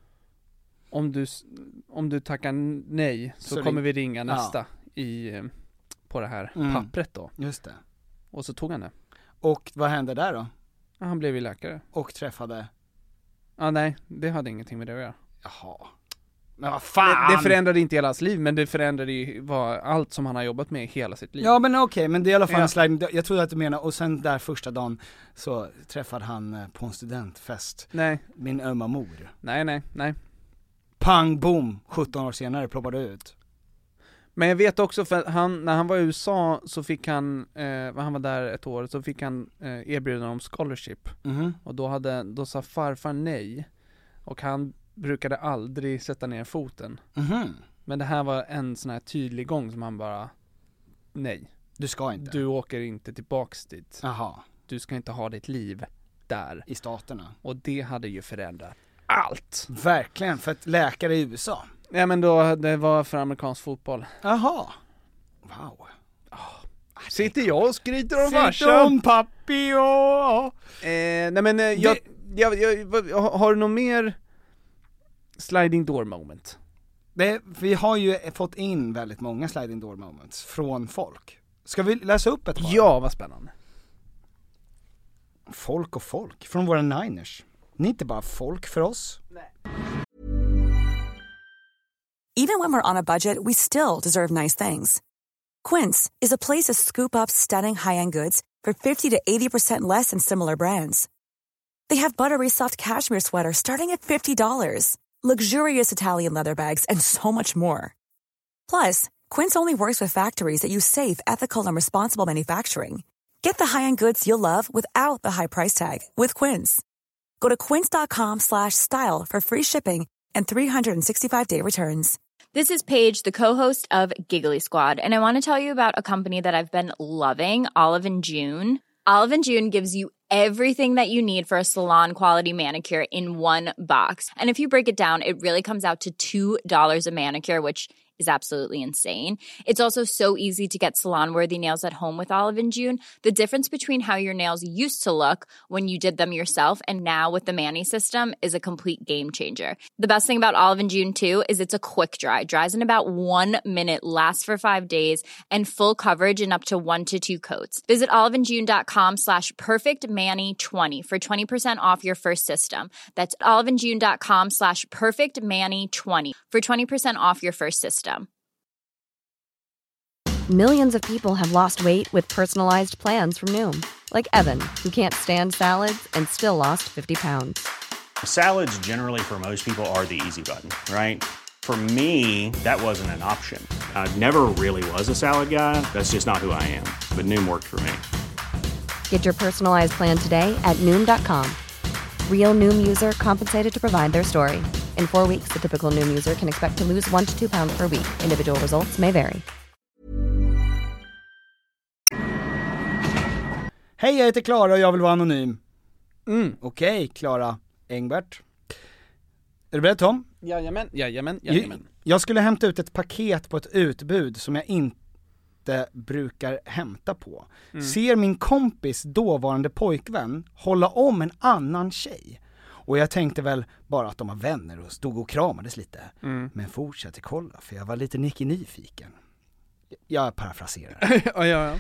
Om du tackar nej så kommer vi ringa nästa på det här pappret då. Just det. Och så tog han det. Och vad hände där då? Han blev ju läkare. Och träffade? Nej, det hade ingenting med det att göra. Jaha. Men vad fan! Det förändrade inte hela hans liv, men det förändrade ju allt som han har jobbat med hela sitt liv. Ja, men okej, men det är i alla fall en sliding. Jag trodde att du menar, och sen där första dagen så träffade han på en studentfest. Nej. Min ömma mor. Nej. Pang, boom, 17 år senare ploppade ut. Men jag vet också, för när han var i USA så fick han, han var där ett år, så fick han erbjudande om scholarship. Och då sa farfar nej. Och han brukade aldrig sätta ner foten. Men det här var en sån här tydlig gång som han bara: nej. Du ska inte. Du åker inte tillbaks dit. Aha. Du ska inte ha ditt liv där. I staterna. Och det hade ju förändrat allt. Verkligen, för att läkare i USA. Ja, men då, det var för amerikansk fotboll. Jaha. Wow. Sitter jag och skryter om farsan? Sitter om pappi och... Nej, men har du någon mer sliding door moment? Vi har ju fått in väldigt många sliding door moments från folk. Ska vi läsa upp ett par? Ja, vad spännande. folk och folk från våra Niners. Ni är inte bara folk för oss. Nej. Even when we're on a budget, we still deserve nice things. Quince is a place to scoop up stunning high-end goods for 50 to 80% less than similar brands. They have buttery soft cashmere sweaters starting at $50, luxurious Italian leather bags, and so much more. Plus, Quince only works with factories that use safe, ethical, and responsible manufacturing. Get the high-end goods you'll love without the high price tag with Quince. Go to quince.com/style for free shipping and 365-day returns. This is Paige, the co-host of Giggly Squad, and I want to tell you about a company that I've been loving, Olive & June. Olive & June gives you everything that you need for a salon-quality manicure in one box. And if you break it down, it really comes out to $2 a manicure, which is absolutely insane. It's also so easy to get salon-worthy nails at home with Olive & June. The difference between how your nails used to look when you did them yourself and now with the Mani system is a complete game changer. The best thing about Olive & June, too, is it's a quick dry. Dries in about 1 minute, lasts for 5 days, and full coverage in up to 1 to 2 coats. Visit oliveandjune.com/perfectmani20 for 20% off your first system. That's oliveandjune.com/perfectmani20 for 20% off your first system. Millions of people have lost weight with personalized plans from Noom. Like Evan, who can't stand salads and still lost 50 pounds. Salads generally for most people are the easy button, right? For me, that wasn't an option. I never really was a salad guy. That's just not who I am. But Noom worked for me. Get your personalized plan today at Noom.com. Real Noom user compensated to provide their story. In 4 weeks, the typical Noom user can expect to lose 1 to 2 pounds per week. Individual results may vary. Hej, jag heter Klara och jag vill vara anonym. Okej, Klara Engbert. Är du beredd, Tom? Jajamän. Jag skulle hämta ut ett paket på ett utbud som jag inte brukar hämta på. Ser min kompis dåvarande pojkvän hålla om en annan tjej. Och jag tänkte väl bara att de var vänner och stod och kramades lite. Men fortsatte kolla för jag var lite nyfiken. Jag parafraserar. ja.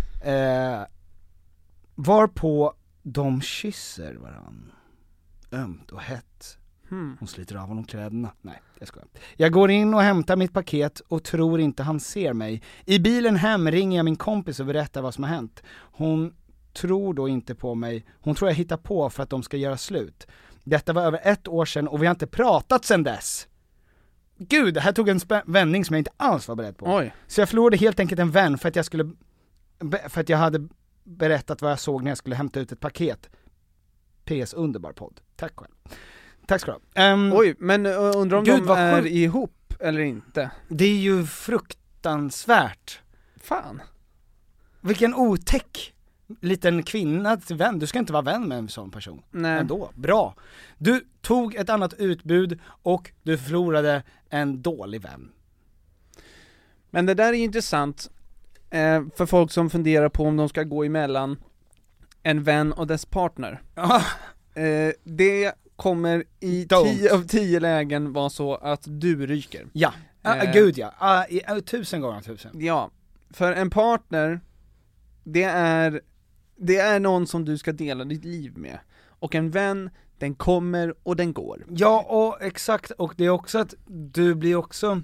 Varpå de kysser varann. Ömt och hett. Hon sliter av honom kläderna. Nej, jag skojar. Jag går in och hämtar mitt paket och tror inte han ser mig. I bilen hem ringer jag min kompis och berättar vad som har hänt. Hon tror då inte på mig. Hon tror jag hittar på för att de ska göra slut. Detta var över 1 år sedan och vi har inte pratat sedan dess. Gud, det här tog en vändning som jag inte alls var beredd på. Oj. Så jag förlorade helt enkelt en vän för att jag hade berättat vad jag såg när jag skulle hämta ut ett paket. PS, underbar podd. Tack själv. Tack ska du ha. Oj, men undrar om de är ihop eller inte? Det är ju fruktansvärt. Fan. Vilken otäck liten kvinna till vän. Du ska inte vara vän med en sån person. Nej. Ändå, bra. Du tog ett annat utbud och du förlorade en dålig vän. Men det där är intressant för folk som funderar på om de ska gå emellan en vän och dess partner. Det kommer i 10 av 10 lägen vara så att du ryker. Ja, gud ja. 1000 gånger 1000. Ja, för en partner, det är någon som du ska dela ditt liv med. Och en vän, den kommer och den går. Ja, och exakt. Och det är också att du blir också...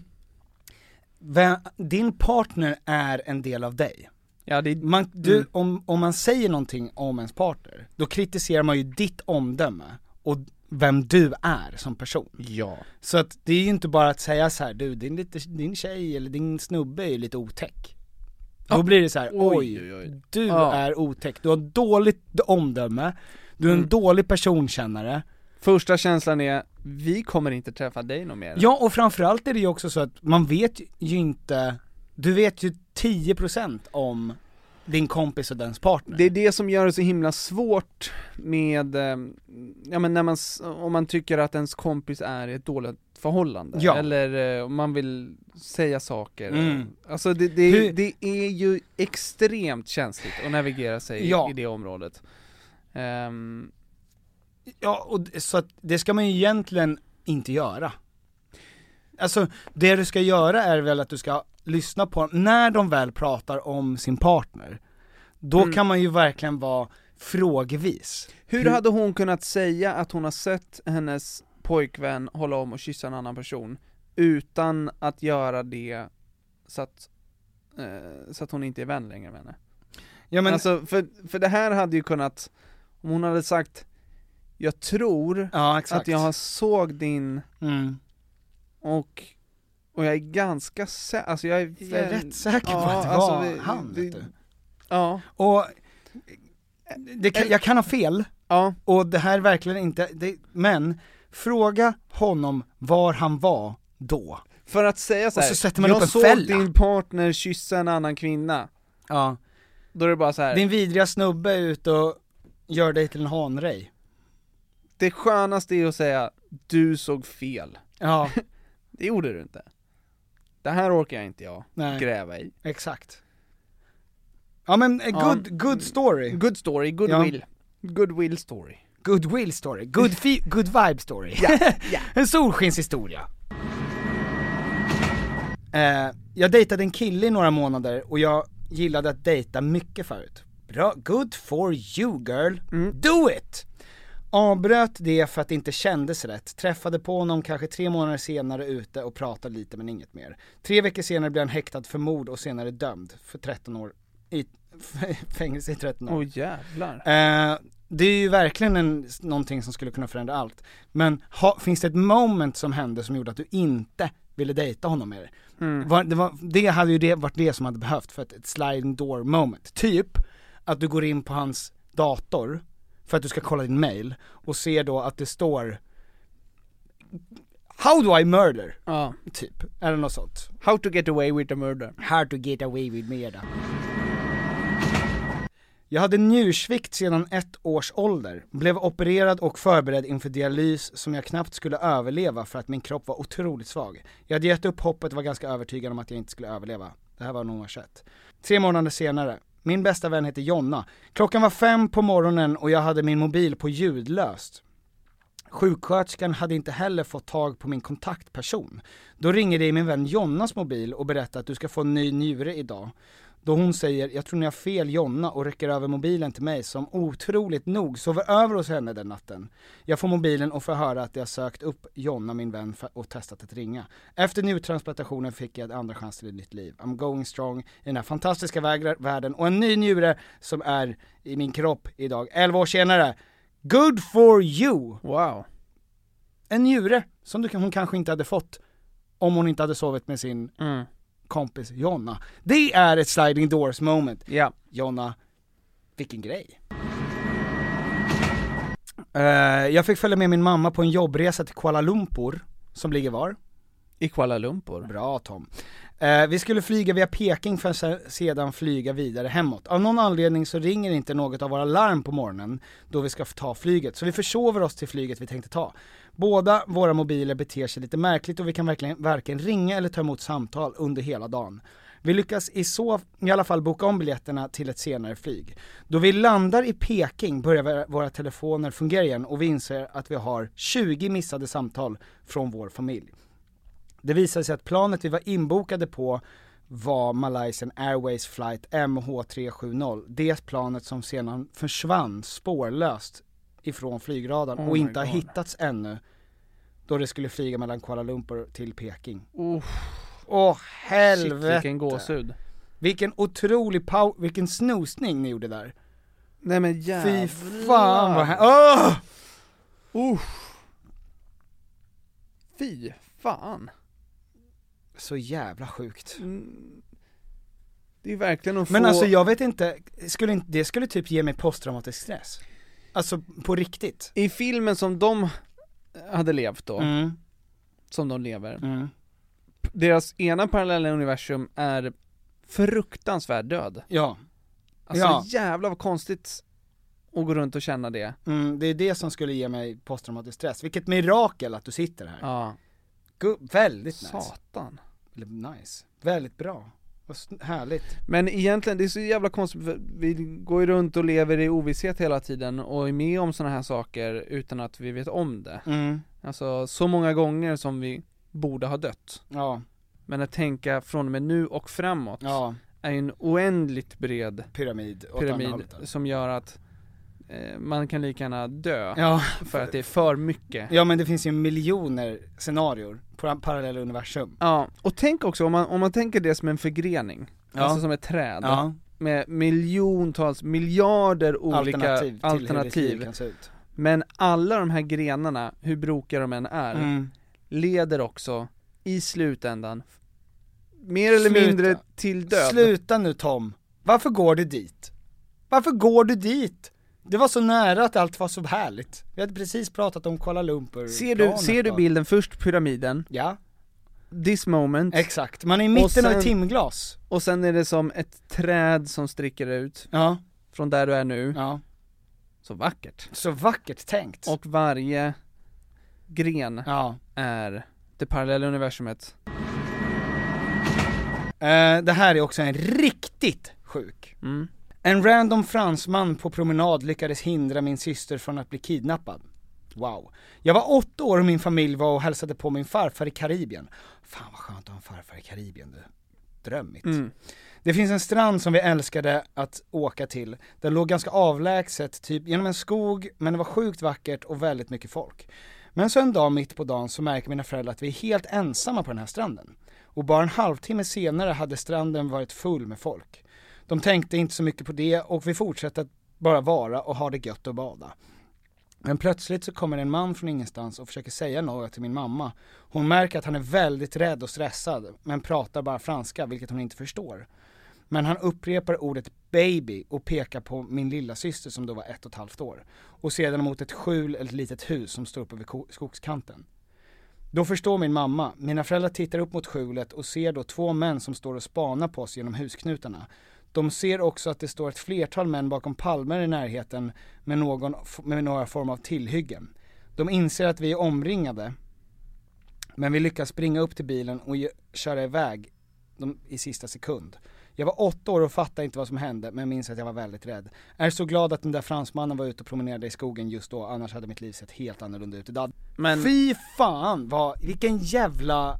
Din partner är en del av dig. Ja, om man säger någonting om ens partner, då kritiserar man ju ditt omdöme och vem du är som person. Ja. Så att det är ju inte bara att säga så här: du, din tjej eller din snubbe är lite otäck. Då blir det så här: oj. Du är otäck, du har dåligt omdöme, du är en dålig personkännare. Första känslan är, vi kommer inte träffa dig någon mer. Ja, och framförallt är det ju också så att man vet ju inte, du vet ju 10% om din kompis och dens partner. Det är det som gör det så himla svårt med, om man tycker att ens kompis är i ett dåligt förhållande. Ja. Eller om man vill säga saker. Alltså det är ju extremt känsligt att navigera sig i det området. Ja, och så att det ska man ju egentligen inte göra. Alltså, det du ska göra är väl att du ska lyssna på när de väl pratar om sin partner. Då kan man ju verkligen vara frågvis. Hur hade hon kunnat säga att hon har sett hennes pojkvän hålla om och kyssa en annan person utan att göra det så att hon inte är vän längre med henne? Ja, men alltså, för det här hade ju kunnat, om hon hade sagt jag tror att jag såg din och jag är ganska alltså jag är rätt säker på att det var han, vet du. Ja. Och jag kan ha fel. Ja. Och det här verkligen inte men fråga honom var han var då. För att säga så här, och så sätter man jag upp en såg fälla. Din partner kyssa en annan kvinna. Ja. Då är det bara så här. Din vidriga snubbe är ute och gör dig till en hanrej. Det skönaste är att säga du såg fel. Ja. Det gjorde du inte. Det här orkar jag gräva i. Exakt. Ja men good story. Good story, goodwill. Goodwill story. Goodwill story. Good vibe story. Yeah. En solskenshistoria. Jag dejtade en kille i några månader och jag gillade att dejta mycket förut. Bra, good for you girl. Do it! Avbröt det för att det inte kändes rätt. Träffade på honom kanske 3 månader senare ute och pratade lite men inget mer. 3 veckor senare blev han häktad för mord och senare dömd för 13 år i fängelse i 13 år. Åh jävlar. Det är ju verkligen någonting som skulle kunna förändra allt. Men finns det ett moment som hände som gjorde att du inte ville dejta honom mer? Det hade ju varit det som hade behövt för ett sliding door moment. Typ att du går in på hans dator för att du ska kolla din mail och ser då att det står How do I murder? Ja. Typ, eller något sånt. How to get away with a murder. How to get away with murder. Jag hade njursvikt sedan 1 års ålder. Blev opererad och förberedd inför dialys som jag knappt skulle överleva för att min kropp var otroligt svag. Jag hade gett upp hoppet och var ganska övertygad om att jag inte skulle överleva. Det här var nog 3 månader senare. Min bästa vän heter Jonna. Klockan var 5 på morgonen och jag hade min mobil på ljudlöst. Sjuksköterskan hade inte heller fått tag på min kontaktperson. Då ringer det i min vän Jonnas mobil och berättar att du ska få en ny njure idag. Då hon säger, jag tror ni har fel Jonna, och räcker över mobilen till mig som otroligt nog sover över hos henne den natten. Jag får mobilen och får höra att jag sökt upp Jonna, min vän, och testat att ringa. Efter njurtransplantationen fick jag en andra chans till ett nytt liv. I'm going strong i den här fantastiska världen och en ny njure som är i min kropp idag. 11 år senare. Good for you! Wow. En njure som hon kanske inte hade fått om hon inte hade sovit med sin kompis Jonna. Det är ett sliding doors moment. Ja. Jonna, vilken grej. Jag fick följa med min mamma på en jobbresa till Kuala Lumpur, som ligger var? I Kuala Lumpur. Bra Tom. Vi skulle flyga via Peking för att sedan flyga vidare hemåt. Av någon anledning så ringer inte något av våra larm på morgonen då vi ska ta flyget. Så vi försover oss till flyget vi tänkte ta. Båda våra mobiler beter sig lite märkligt och vi kan varken ringa eller ta emot samtal under hela dagen. Vi lyckas i alla fall boka om biljetterna till ett senare flyg. Då vi landar i Peking börjar våra telefoner fungera igen och vi inser att vi har 20 missade samtal från vår familj. Det visade sig att planet vi var inbokade på var Malaysian Airways flight MH370. Det planet som sedan försvann spårlöst ifrån flygradarn och inte har hittats ännu då det skulle flyga mellan Kuala Lumpur till Peking. Helvete. Shit, vilken gåshud. Vilken otrolig vilken snosning ni gjorde där. Nej men jävlar. Fy fan vad Fy fan. Så jävla sjukt. Det är verkligen att få... Men alltså jag vet inte, det skulle typ ge mig posttraumatisk stress. Alltså på riktigt. I filmen som de hade levt då, som de lever, deras ena parallella universum är fruktansvärd död. Ja. Alltså jävla vad konstigt att gå runt och känna det. Det är det som skulle ge mig posttraumatisk stress. Vilket mirakel att du sitter här. Ja. Väldigt nice. Satan. Nice. Väldigt bra. Härligt. Men egentligen, det är så jävla konstigt för vi går ju runt och lever i ovisshet hela tiden och är med om såna här saker utan att vi vet om det. Alltså så många gånger som vi borde ha dött. Ja. Men att tänka från och med nu och framåt är en oändligt bred pyramid som gör att man kan lika gärna dö för att det är för mycket. Ja, men det finns ju miljoner scenarier på parallella universum. Ja, och tänk också om man tänker det som en förgrening, alltså som ett träd med miljarder olika alternativ. Men alla de här grenarna, hur brokiga de än är, leder också i slutändan mer eller mindre till död. Sluta nu, Tom. Varför går du dit? Varför går du dit? Det var så nära att allt var så härligt. Vi hade precis pratat om Kuala Lumpur. Ser du bilden först, pyramiden? Ja. This moment. Exakt, man är i mitten av ett timglas. Och sen är det som ett träd som stricker ut. Ja. Från där du är nu. Ja. Så vackert. Så vackert tänkt. Och varje gren är det parallella universumet. Det här är också en riktigt sjuk. En random fransman på promenad lyckades hindra min syster från att bli kidnappad. Wow. Jag var 8 år och min familj var och hälsade på min farfar i Karibien. Fan vad skönt att ha en farfar i Karibien, du. Drömmigt. Det finns en strand som vi älskade att åka till. Den låg ganska avlägset, typ genom en skog, men det var sjukt vackert och väldigt mycket folk. Men så en dag mitt på dagen så märker mina föräldrar att vi är helt ensamma på den här stranden. Och bara en halvtimme senare hade stranden varit full med folk. De tänkte inte så mycket på det och vi fortsatte att bara vara och ha det gött och bada. Men plötsligt så kommer en man från ingenstans och försöker säga något till min mamma. Hon märker att han är väldigt rädd och stressad, men pratar bara franska, vilket hon inte förstår. Men han upprepar ordet baby och pekar på min lilla syster som då var 1,5 år. Och sedan mot ett skjul eller ett litet hus som står uppe vid skogskanten. Då förstår min mamma. Mina föräldrar tittar upp mot skjulet och ser då 2 män som står och spanar på oss genom husknutarna. De ser också att det står ett flertal män bakom palmer i närheten med några form av tillhyggen. De inser att vi är omringade, men vi lyckas springa upp till bilen och köra iväg i sista sekund. Jag var 8 år och fattade inte vad som hände, men minns att jag var väldigt rädd. Jag är så glad att den där fransmannen var ute och promenerade i skogen just då, annars hade mitt liv sett helt annorlunda ut idag. Men fy fan, vilken jävla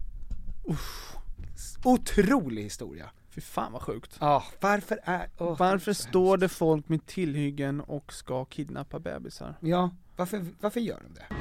otrolig historia. Fy fan vad sjukt. Ja, varför står det folk med tillhyggen och ska kidnappa bebisar? Ja, varför gör de det?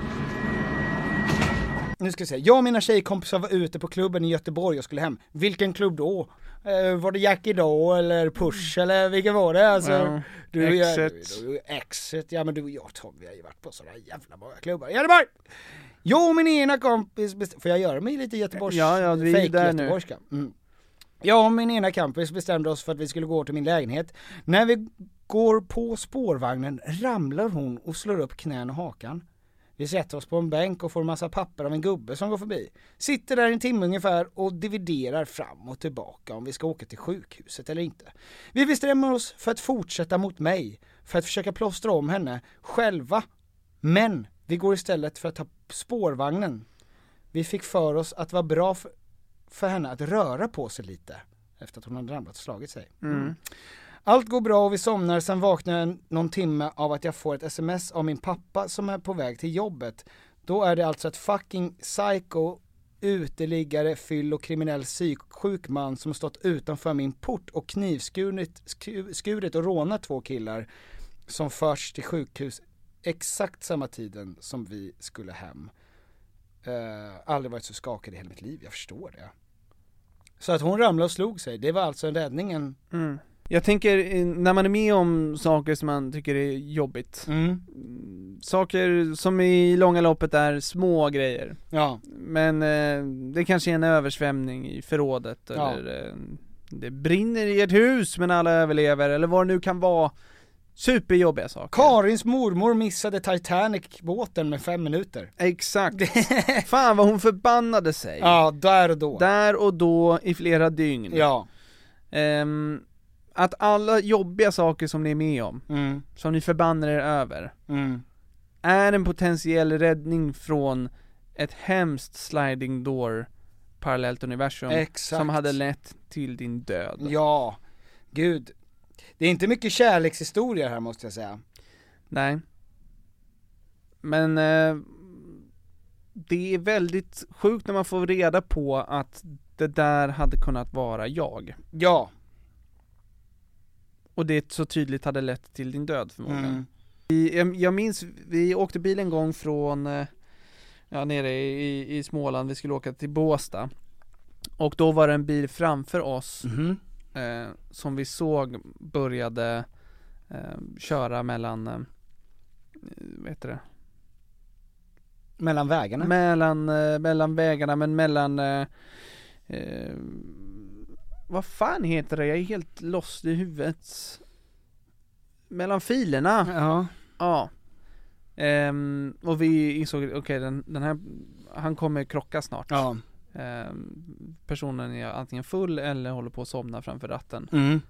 Nu ska jag säga, jag och mina tjejkompisar var ute på klubben i Göteborg och skulle hem. Vilken klubb då? Var det Jackie då eller Push eller vilken var det? Alltså, Exit. Ja, men du och jag, Tom, vi har ju varit på sådana jävla många klubbar i Göteborg. Jag och min ena kompis, får jag göra mig lite Göteborgs? Ja, vi är där nu. Jag och min ena kompis bestämde oss för att vi skulle gå till min lägenhet. När vi går på spårvagnen ramlar hon och slår upp knän och hakan. Vi sätter oss på en bänk och får en massa papper av en gubbe som går förbi. Sitter där en timme ungefär och dividerar fram och tillbaka om vi ska åka till sjukhuset eller inte. Vi bestämmer oss för att fortsätta mot mig, för att försöka plåstra om henne själva. Men vi går istället för att ta spårvagnen. Vi fick för oss att det var bra för henne att röra på sig lite efter att hon hade ramlat och slagit sig. Allt går bra och vi somnar, sen vaknar jag någon timme av att jag får ett sms av min pappa som är på väg till jobbet. Då är det alltså ett fucking psycho, uteliggare, fyll och kriminell psyksjuk man som stått utanför min port och knivskurit och rånat 2 killar som förs till sjukhus exakt samma tiden som vi skulle hem. Aldrig varit så skakad i hela mitt liv, jag förstår det. Så att hon ramlade och slog sig, det var alltså en räddning. Jag tänker, när man är med om saker som man tycker är jobbigt, saker som i långa loppet är små grejer, men det kanske är en översvämning i förrådet, eller det brinner i ett hus men alla överlever, eller vad det nu kan vara. Superjobbiga saker. Karins mormor missade Titanic-båten med 5 minuter. Exakt. Fan vad hon förbannade sig. Ja, där och då. Där och då i flera dygn. Ja. Att alla jobbiga saker som ni är med om, som ni förbannar er över, är en potentiell räddning från ett hemskt sliding door parallellt universum. Exakt. Som hade lett till din död. Ja, gud. Det är inte mycket kärlekshistoria här, måste jag säga. Nej. Men det är väldigt sjukt när man får reda på att det där hade kunnat vara jag. Ja. Och det så tydligt hade lett till din död förmodligen. Jag minns, vi åkte bil en gång från nere i Småland, vi skulle åka till Båstad. Och då var det en bil framför oss som vi såg började köra mellan vad heter det? Mellan vägarna? Mellan vägarna, men mellan vad fan heter det? Jag är helt lost i huvudet. Mellan filerna. Ja. Och vi insåg den här, han kommer krocka snart. Ja. Personen är antingen full eller håller på att somna framför ratten.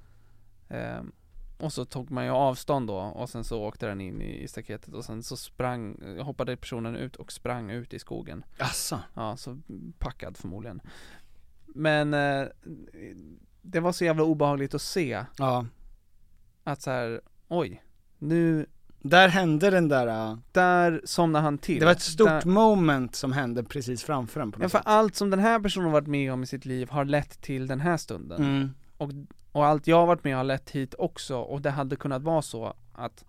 Och så tog man ju avstånd då, och sen så åkte den in i staketet, och sen så hoppade personen ut och sprang ut i skogen. Asså. Ja, så packad förmodligen. Men det var så jävla obehagligt att se. Ja. Att så här, oj, nu där hände den där. Där somnade han till. Det var ett stort moment som hände precis framför en på något för sätt. allt som den här personen varit med om i sitt liv har lett till den här stunden. Och allt jag har varit med har lett hit också. Och det hade kunnat vara så att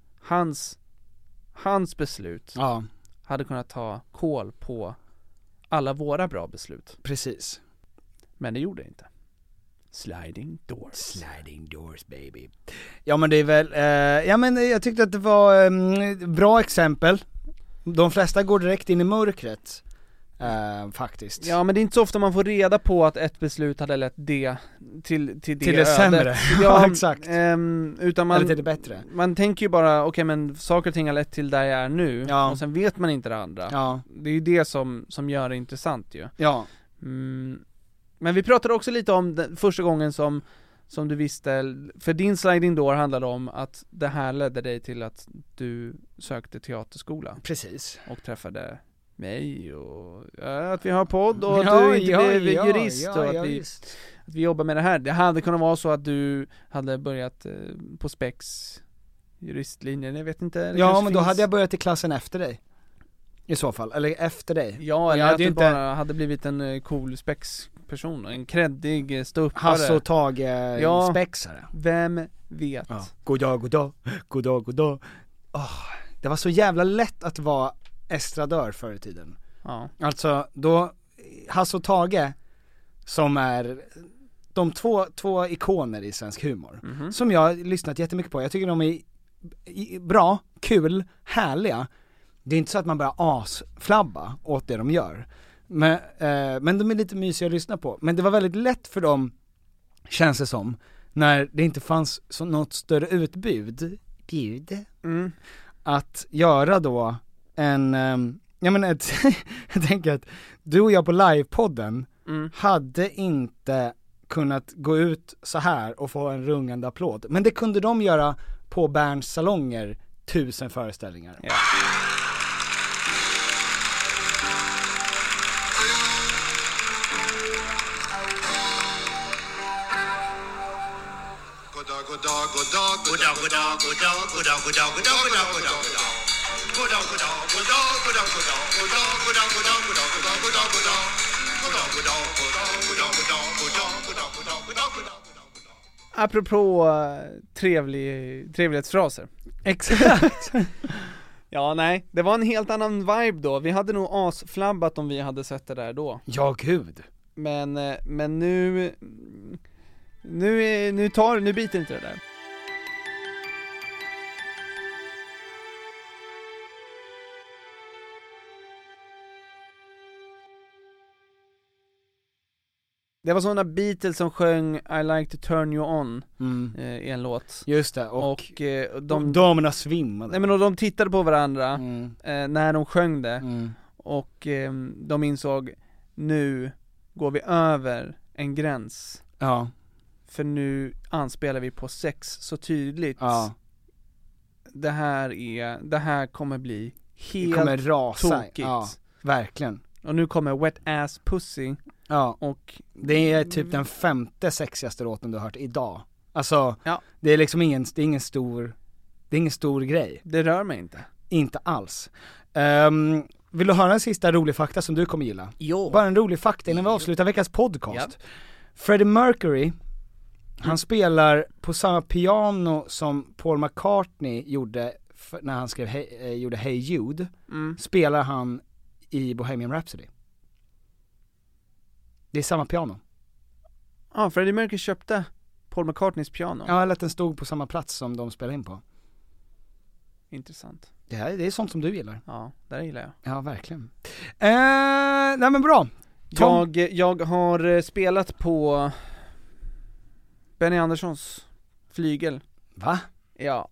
hans beslut hade kunnat ta kål på alla våra bra beslut. Precis. Men det gjorde det inte. Sliding doors baby. Ja, men det är väl men jag tyckte att det var bra exempel. De flesta går direkt in i mörkret faktiskt. Ja, men det är inte så ofta man får reda på att ett beslut hade lett det till det sämre. Ja, exakt. Utan eller till det bättre. Man tänker ju bara, okej, men saker och ting har lett till där jag är nu, och sen vet man inte det andra. Ja. Det är ju det som gör det intressant ju. Ja. Men vi pratade också lite om den första gången som du visste, för din sliding door handlade om att det här ledde dig till att du sökte teaterskola. Precis. Och träffade mig och att vi har podd och att du inte blev jurist och att vi jobbar med det här. Det hade kunnat vara så att du hade börjat på Spex juristlinjen, jag vet inte. Ja, men då hade jag börjat i klassen efter dig. I så fall, eller efter dig. Ja, eller att du bara hade blivit en cool Spex-person, en kreddig ståuppare. Hasse och Tage spexare. Vem vet? Ja. God dag. Det var så jävla lätt att vara estradör förr i tiden. Ja. Alltså, då Hasse och Tage, som är de två ikoner i svensk humor, som jag har lyssnat jättemycket på. Jag tycker de är bra, kul, härliga. Det är inte så att man bara asflabba åt det de gör. Men de är lite mysiga att lyssna på. Men det var väldigt lätt för dem, känns det som, när det inte fanns något större utbud att göra då jag tänker att du och jag på livepodden hade inte kunnat gå ut så här och få en rungande applåd. Men det kunde de göra på Berns salonger, 1000 föreställningar. Ja. Apropå trevlighetsfraser. Exakt. Ja, nej, det var en helt annan vibe då. Vi hade nog asflabbat om vi hade sett det där då. Ja, gud. Men nu biter inte det där. Det var sådana Beatles som sjöng I like to turn you on i en låt. Just det, och damerna svimmade. Nej, men och de tittade på varandra när de sjöng det. Och de insåg, nu går vi över en gräns. Ja. För nu anspelar vi på sex så tydligt. Ja. Det här kommer bli helt tokigt. Ja, verkligen. Och nu kommer Wet Ass Pussy. Ja, och det är typ den 5:e sexigaste låten du har hört idag. Alltså, det är liksom ingen stor grej. Det rör mig inte. Inte alls. Vill du höra en sista rolig fakta som du kommer gilla? Jo. Bara en rolig fakta innan vi avslutar veckans podcast. Yep. Freddie Mercury, han spelar på samma piano som Paul McCartney gjorde när han gjorde Hey Jude, spelar han i Bohemian Rhapsody. Det är samma piano. Ja, Freddie Mercury köpte Paul McCartneys piano. Ja, eller att den stod på samma plats som de spelade in på. Intressant. Det är sånt som du gillar. Ja, det gillar jag. Ja, verkligen. Nej men bra. Jag har spelat på Benny Anderssons flygel. Va? Ja.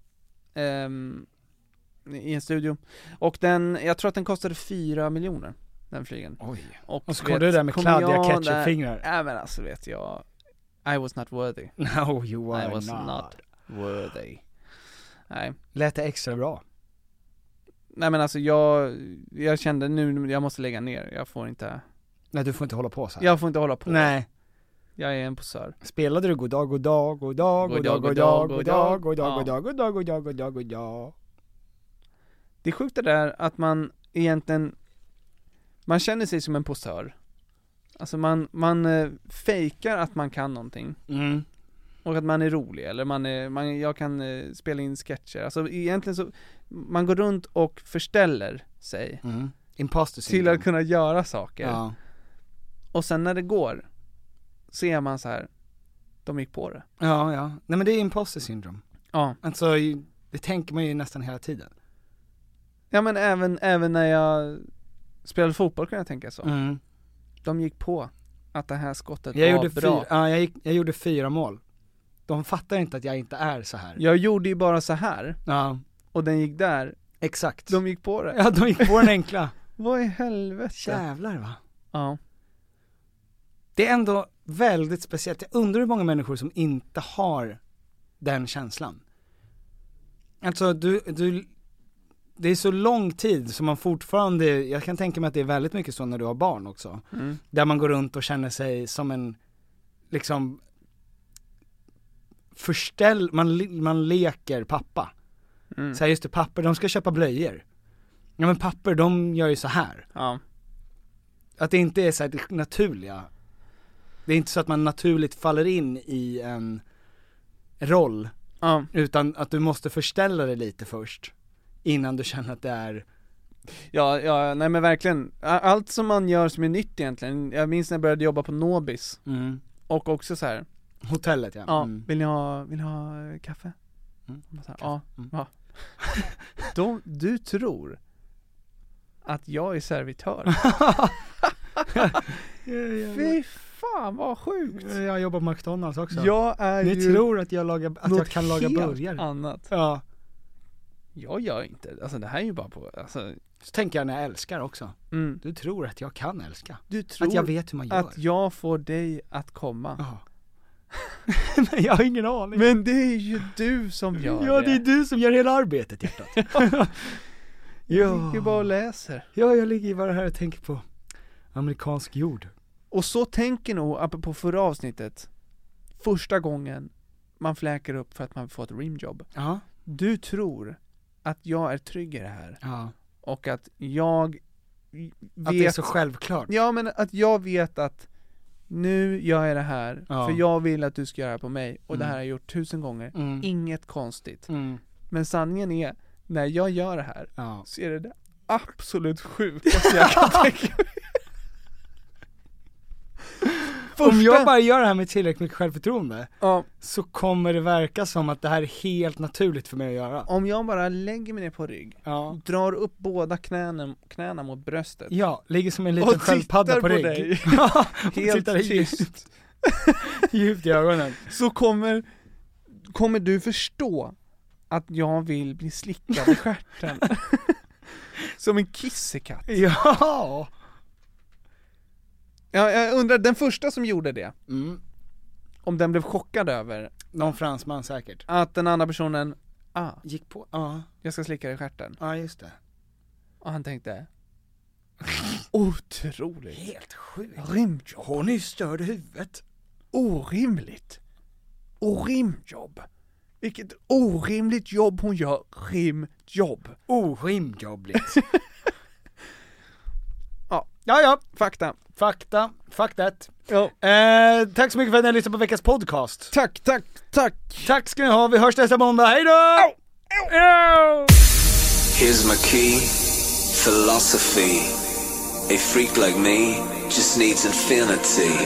I en studio. Och jag tror att den kostade 4 miljoner, den flygeln. Oj. Och så kom du där med kladdiga ketchupfingrar. Ja, men alltså vet jag, I was not worthy. No, you were I was not. not worthy. Nej. Lät det extra bra? Nej men alltså jag kände nu, jag måste lägga ner. Jag får inte. Nej, du får inte hålla på så här. Jag får inte hålla på. Nej. Jag är en posör. Spelade du goddag, goddag, goddag, goddag, goddag, goddag, goddag, goddag, goddag, goddag, goddag, goddag. Det är sjukt det där att man egentligen, man känner sig som en posör. Alltså man fejkar att man kan någonting. Och att man är rolig, eller jag kan spela in sketcher. Alltså egentligen så, man går runt och förställer sig till att kunna göra saker. Ja. Och sen när det går, ser man så här, de gick på det. Ja. Nej men det är imposter syndrome. Ja. Alltså, det tänker man ju nästan hela tiden. Ja men även när jag spelade fotboll kan jag tänka så. De gick på att det här skottet var bra. Jag gjorde 4 mål. De fattar inte att jag inte är så här. Jag gjorde ju bara så här. Ja. Och den gick där. Exakt. De gick på det. Ja, de gick på den enkla. Vad i helvete? Jävlar va? Ja. Det är ändå väldigt speciellt. Jag undrar hur många människor som inte har den känslan. Alltså det är så lång tid som man fortfarande, jag kan tänka mig att det är väldigt mycket så när du har barn också. Där man går runt och känner sig som en liksom man leker pappa. Så här, just det, papper, de ska köpa blöjor. Ja men papper, de gör ju så här. Ja. Att det inte är så här det naturliga. Det är inte så att man naturligt faller in i en roll. Ja. Utan att du måste förställa det lite först. Innan du känner att det är... Ja, nej men verkligen. Allt som man gör som är nytt egentligen. Jag minns när jag började jobba på Nobis. Och också så här. Hotellet, ja. Ja, vill ni ha kaffe? Här, ja. Du tror att jag är servitör. Fy fan vad sjukt. Jag jobbar på McDonalds också. Ni tror att jag kan laga burgare. Annat. Ja. Jag gör inte. Alltså det här är ju bara på, alltså. Så tänker jag när jag älskar också. Du tror att jag kan älska. Du tror att jag vet hur man gör. Att jag får dig att komma. Ja. Men jag har ingen aning. Men det är ju du som gör det. Ja, det är du som gör hela arbetet, hjärtat. Jag ligger bara och läser. Ja, jag ligger bara här och tänker på amerikansk jord. Och så tänker nog, apropå förra avsnittet, första gången man fläker upp för att man får ett rimjobb. Ja. Du tror att jag är trygg i det här. Ja. Och att jag vet... Att det är så självklart. Ja, men att jag vet att nu gör jag det här, för jag vill att du ska göra det på mig. Och det här har jag gjort 1000 gånger. Inget konstigt. Men sanningen är, när jag gör det här, så är det absolut sjukaste jag kan tänka mig. Om jag bara gör det här med tillräckligt mycket självförtroende, så kommer det verka som att det här är helt naturligt för mig att göra. Om jag bara lägger mig ner på rygg, drar upp båda knäna mot bröstet. Ja, ligger som en liten sköldpadda på rygg. Dig. Helt tyst. Djupt i ögonen. Så kommer du förstå att jag vill bli slickad i stjärten. Som en kissekatt. Ja. Ja, jag undrar, den första som gjorde det, om den blev chockad över någon fransman säkert, att den andra personen gick på, jag ska slicka dig i stjärten. Ja, just det. Och han tänkte otroligt. Helt sjukt. Rimjobb. Hon är störd i huvudet. Orimligt. Och rimjobb. Vilket orimligt jobb hon gör. Rimjobb. Orimjobbligt. Ja, fakta. Fuck that. Ja. Tack så mycket för att ni har lyssnat på veckans podcast. Tack. Tack ska ni ha, vi hörs nästa måndag, hej då! Here's my key, philosophy. A freak like me just needs infinity.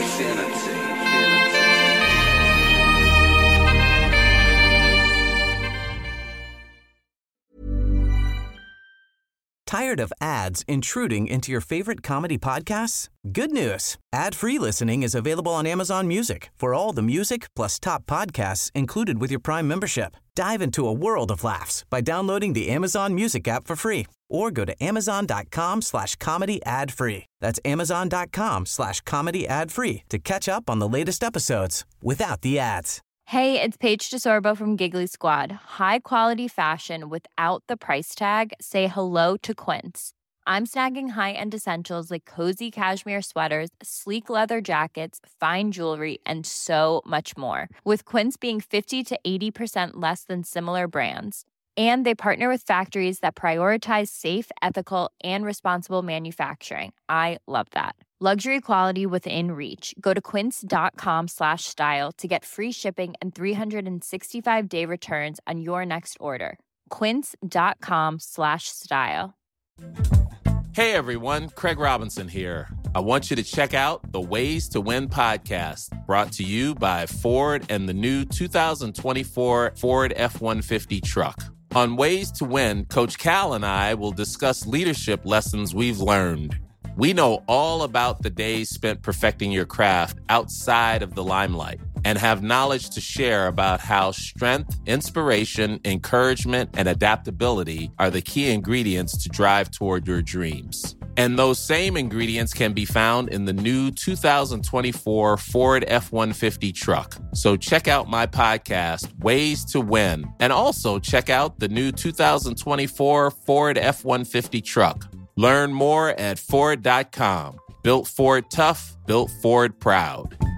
Tired of ads intruding into your favorite comedy podcasts? Good news. Ad-free listening is available on Amazon Music for all the music plus top podcasts included with your Prime membership. Dive into a world of laughs by downloading the Amazon Music app for free or go to amazon.com/comedy ad-free. That's amazon.com/comedy ad-free to catch up on the latest episodes without the ads. Hey, it's Paige DeSorbo from Giggly Squad. High quality fashion without the price tag. Say hello to Quince. I'm snagging high-end essentials like cozy cashmere sweaters, sleek leather jackets, fine jewelry, and so much more. With Quince being 50 to 80% less than similar brands. And they partner with factories that prioritize safe, ethical, and responsible manufacturing. I love that. Luxury quality within reach. Go to quince.com/style to get free shipping and 365-day returns on your next order. Quince.com/style. Hey everyone, Craig Robinson here. I want you to check out the Ways to Win podcast, brought to you by Ford and the new 2024 Ford F-150 truck. On Ways to Win, Coach Cal and I will discuss leadership lessons we've learned. We know all about the days spent perfecting your craft outside of the limelight and have knowledge to share about how strength, inspiration, encouragement, and adaptability are the key ingredients to drive toward your dreams. And those same ingredients can be found in the new 2024 Ford F-150 truck. So check out my podcast, Ways to Win, and also check out the new 2024 Ford F-150 truck. Learn more at Ford.com. Built Ford tough, built Ford proud.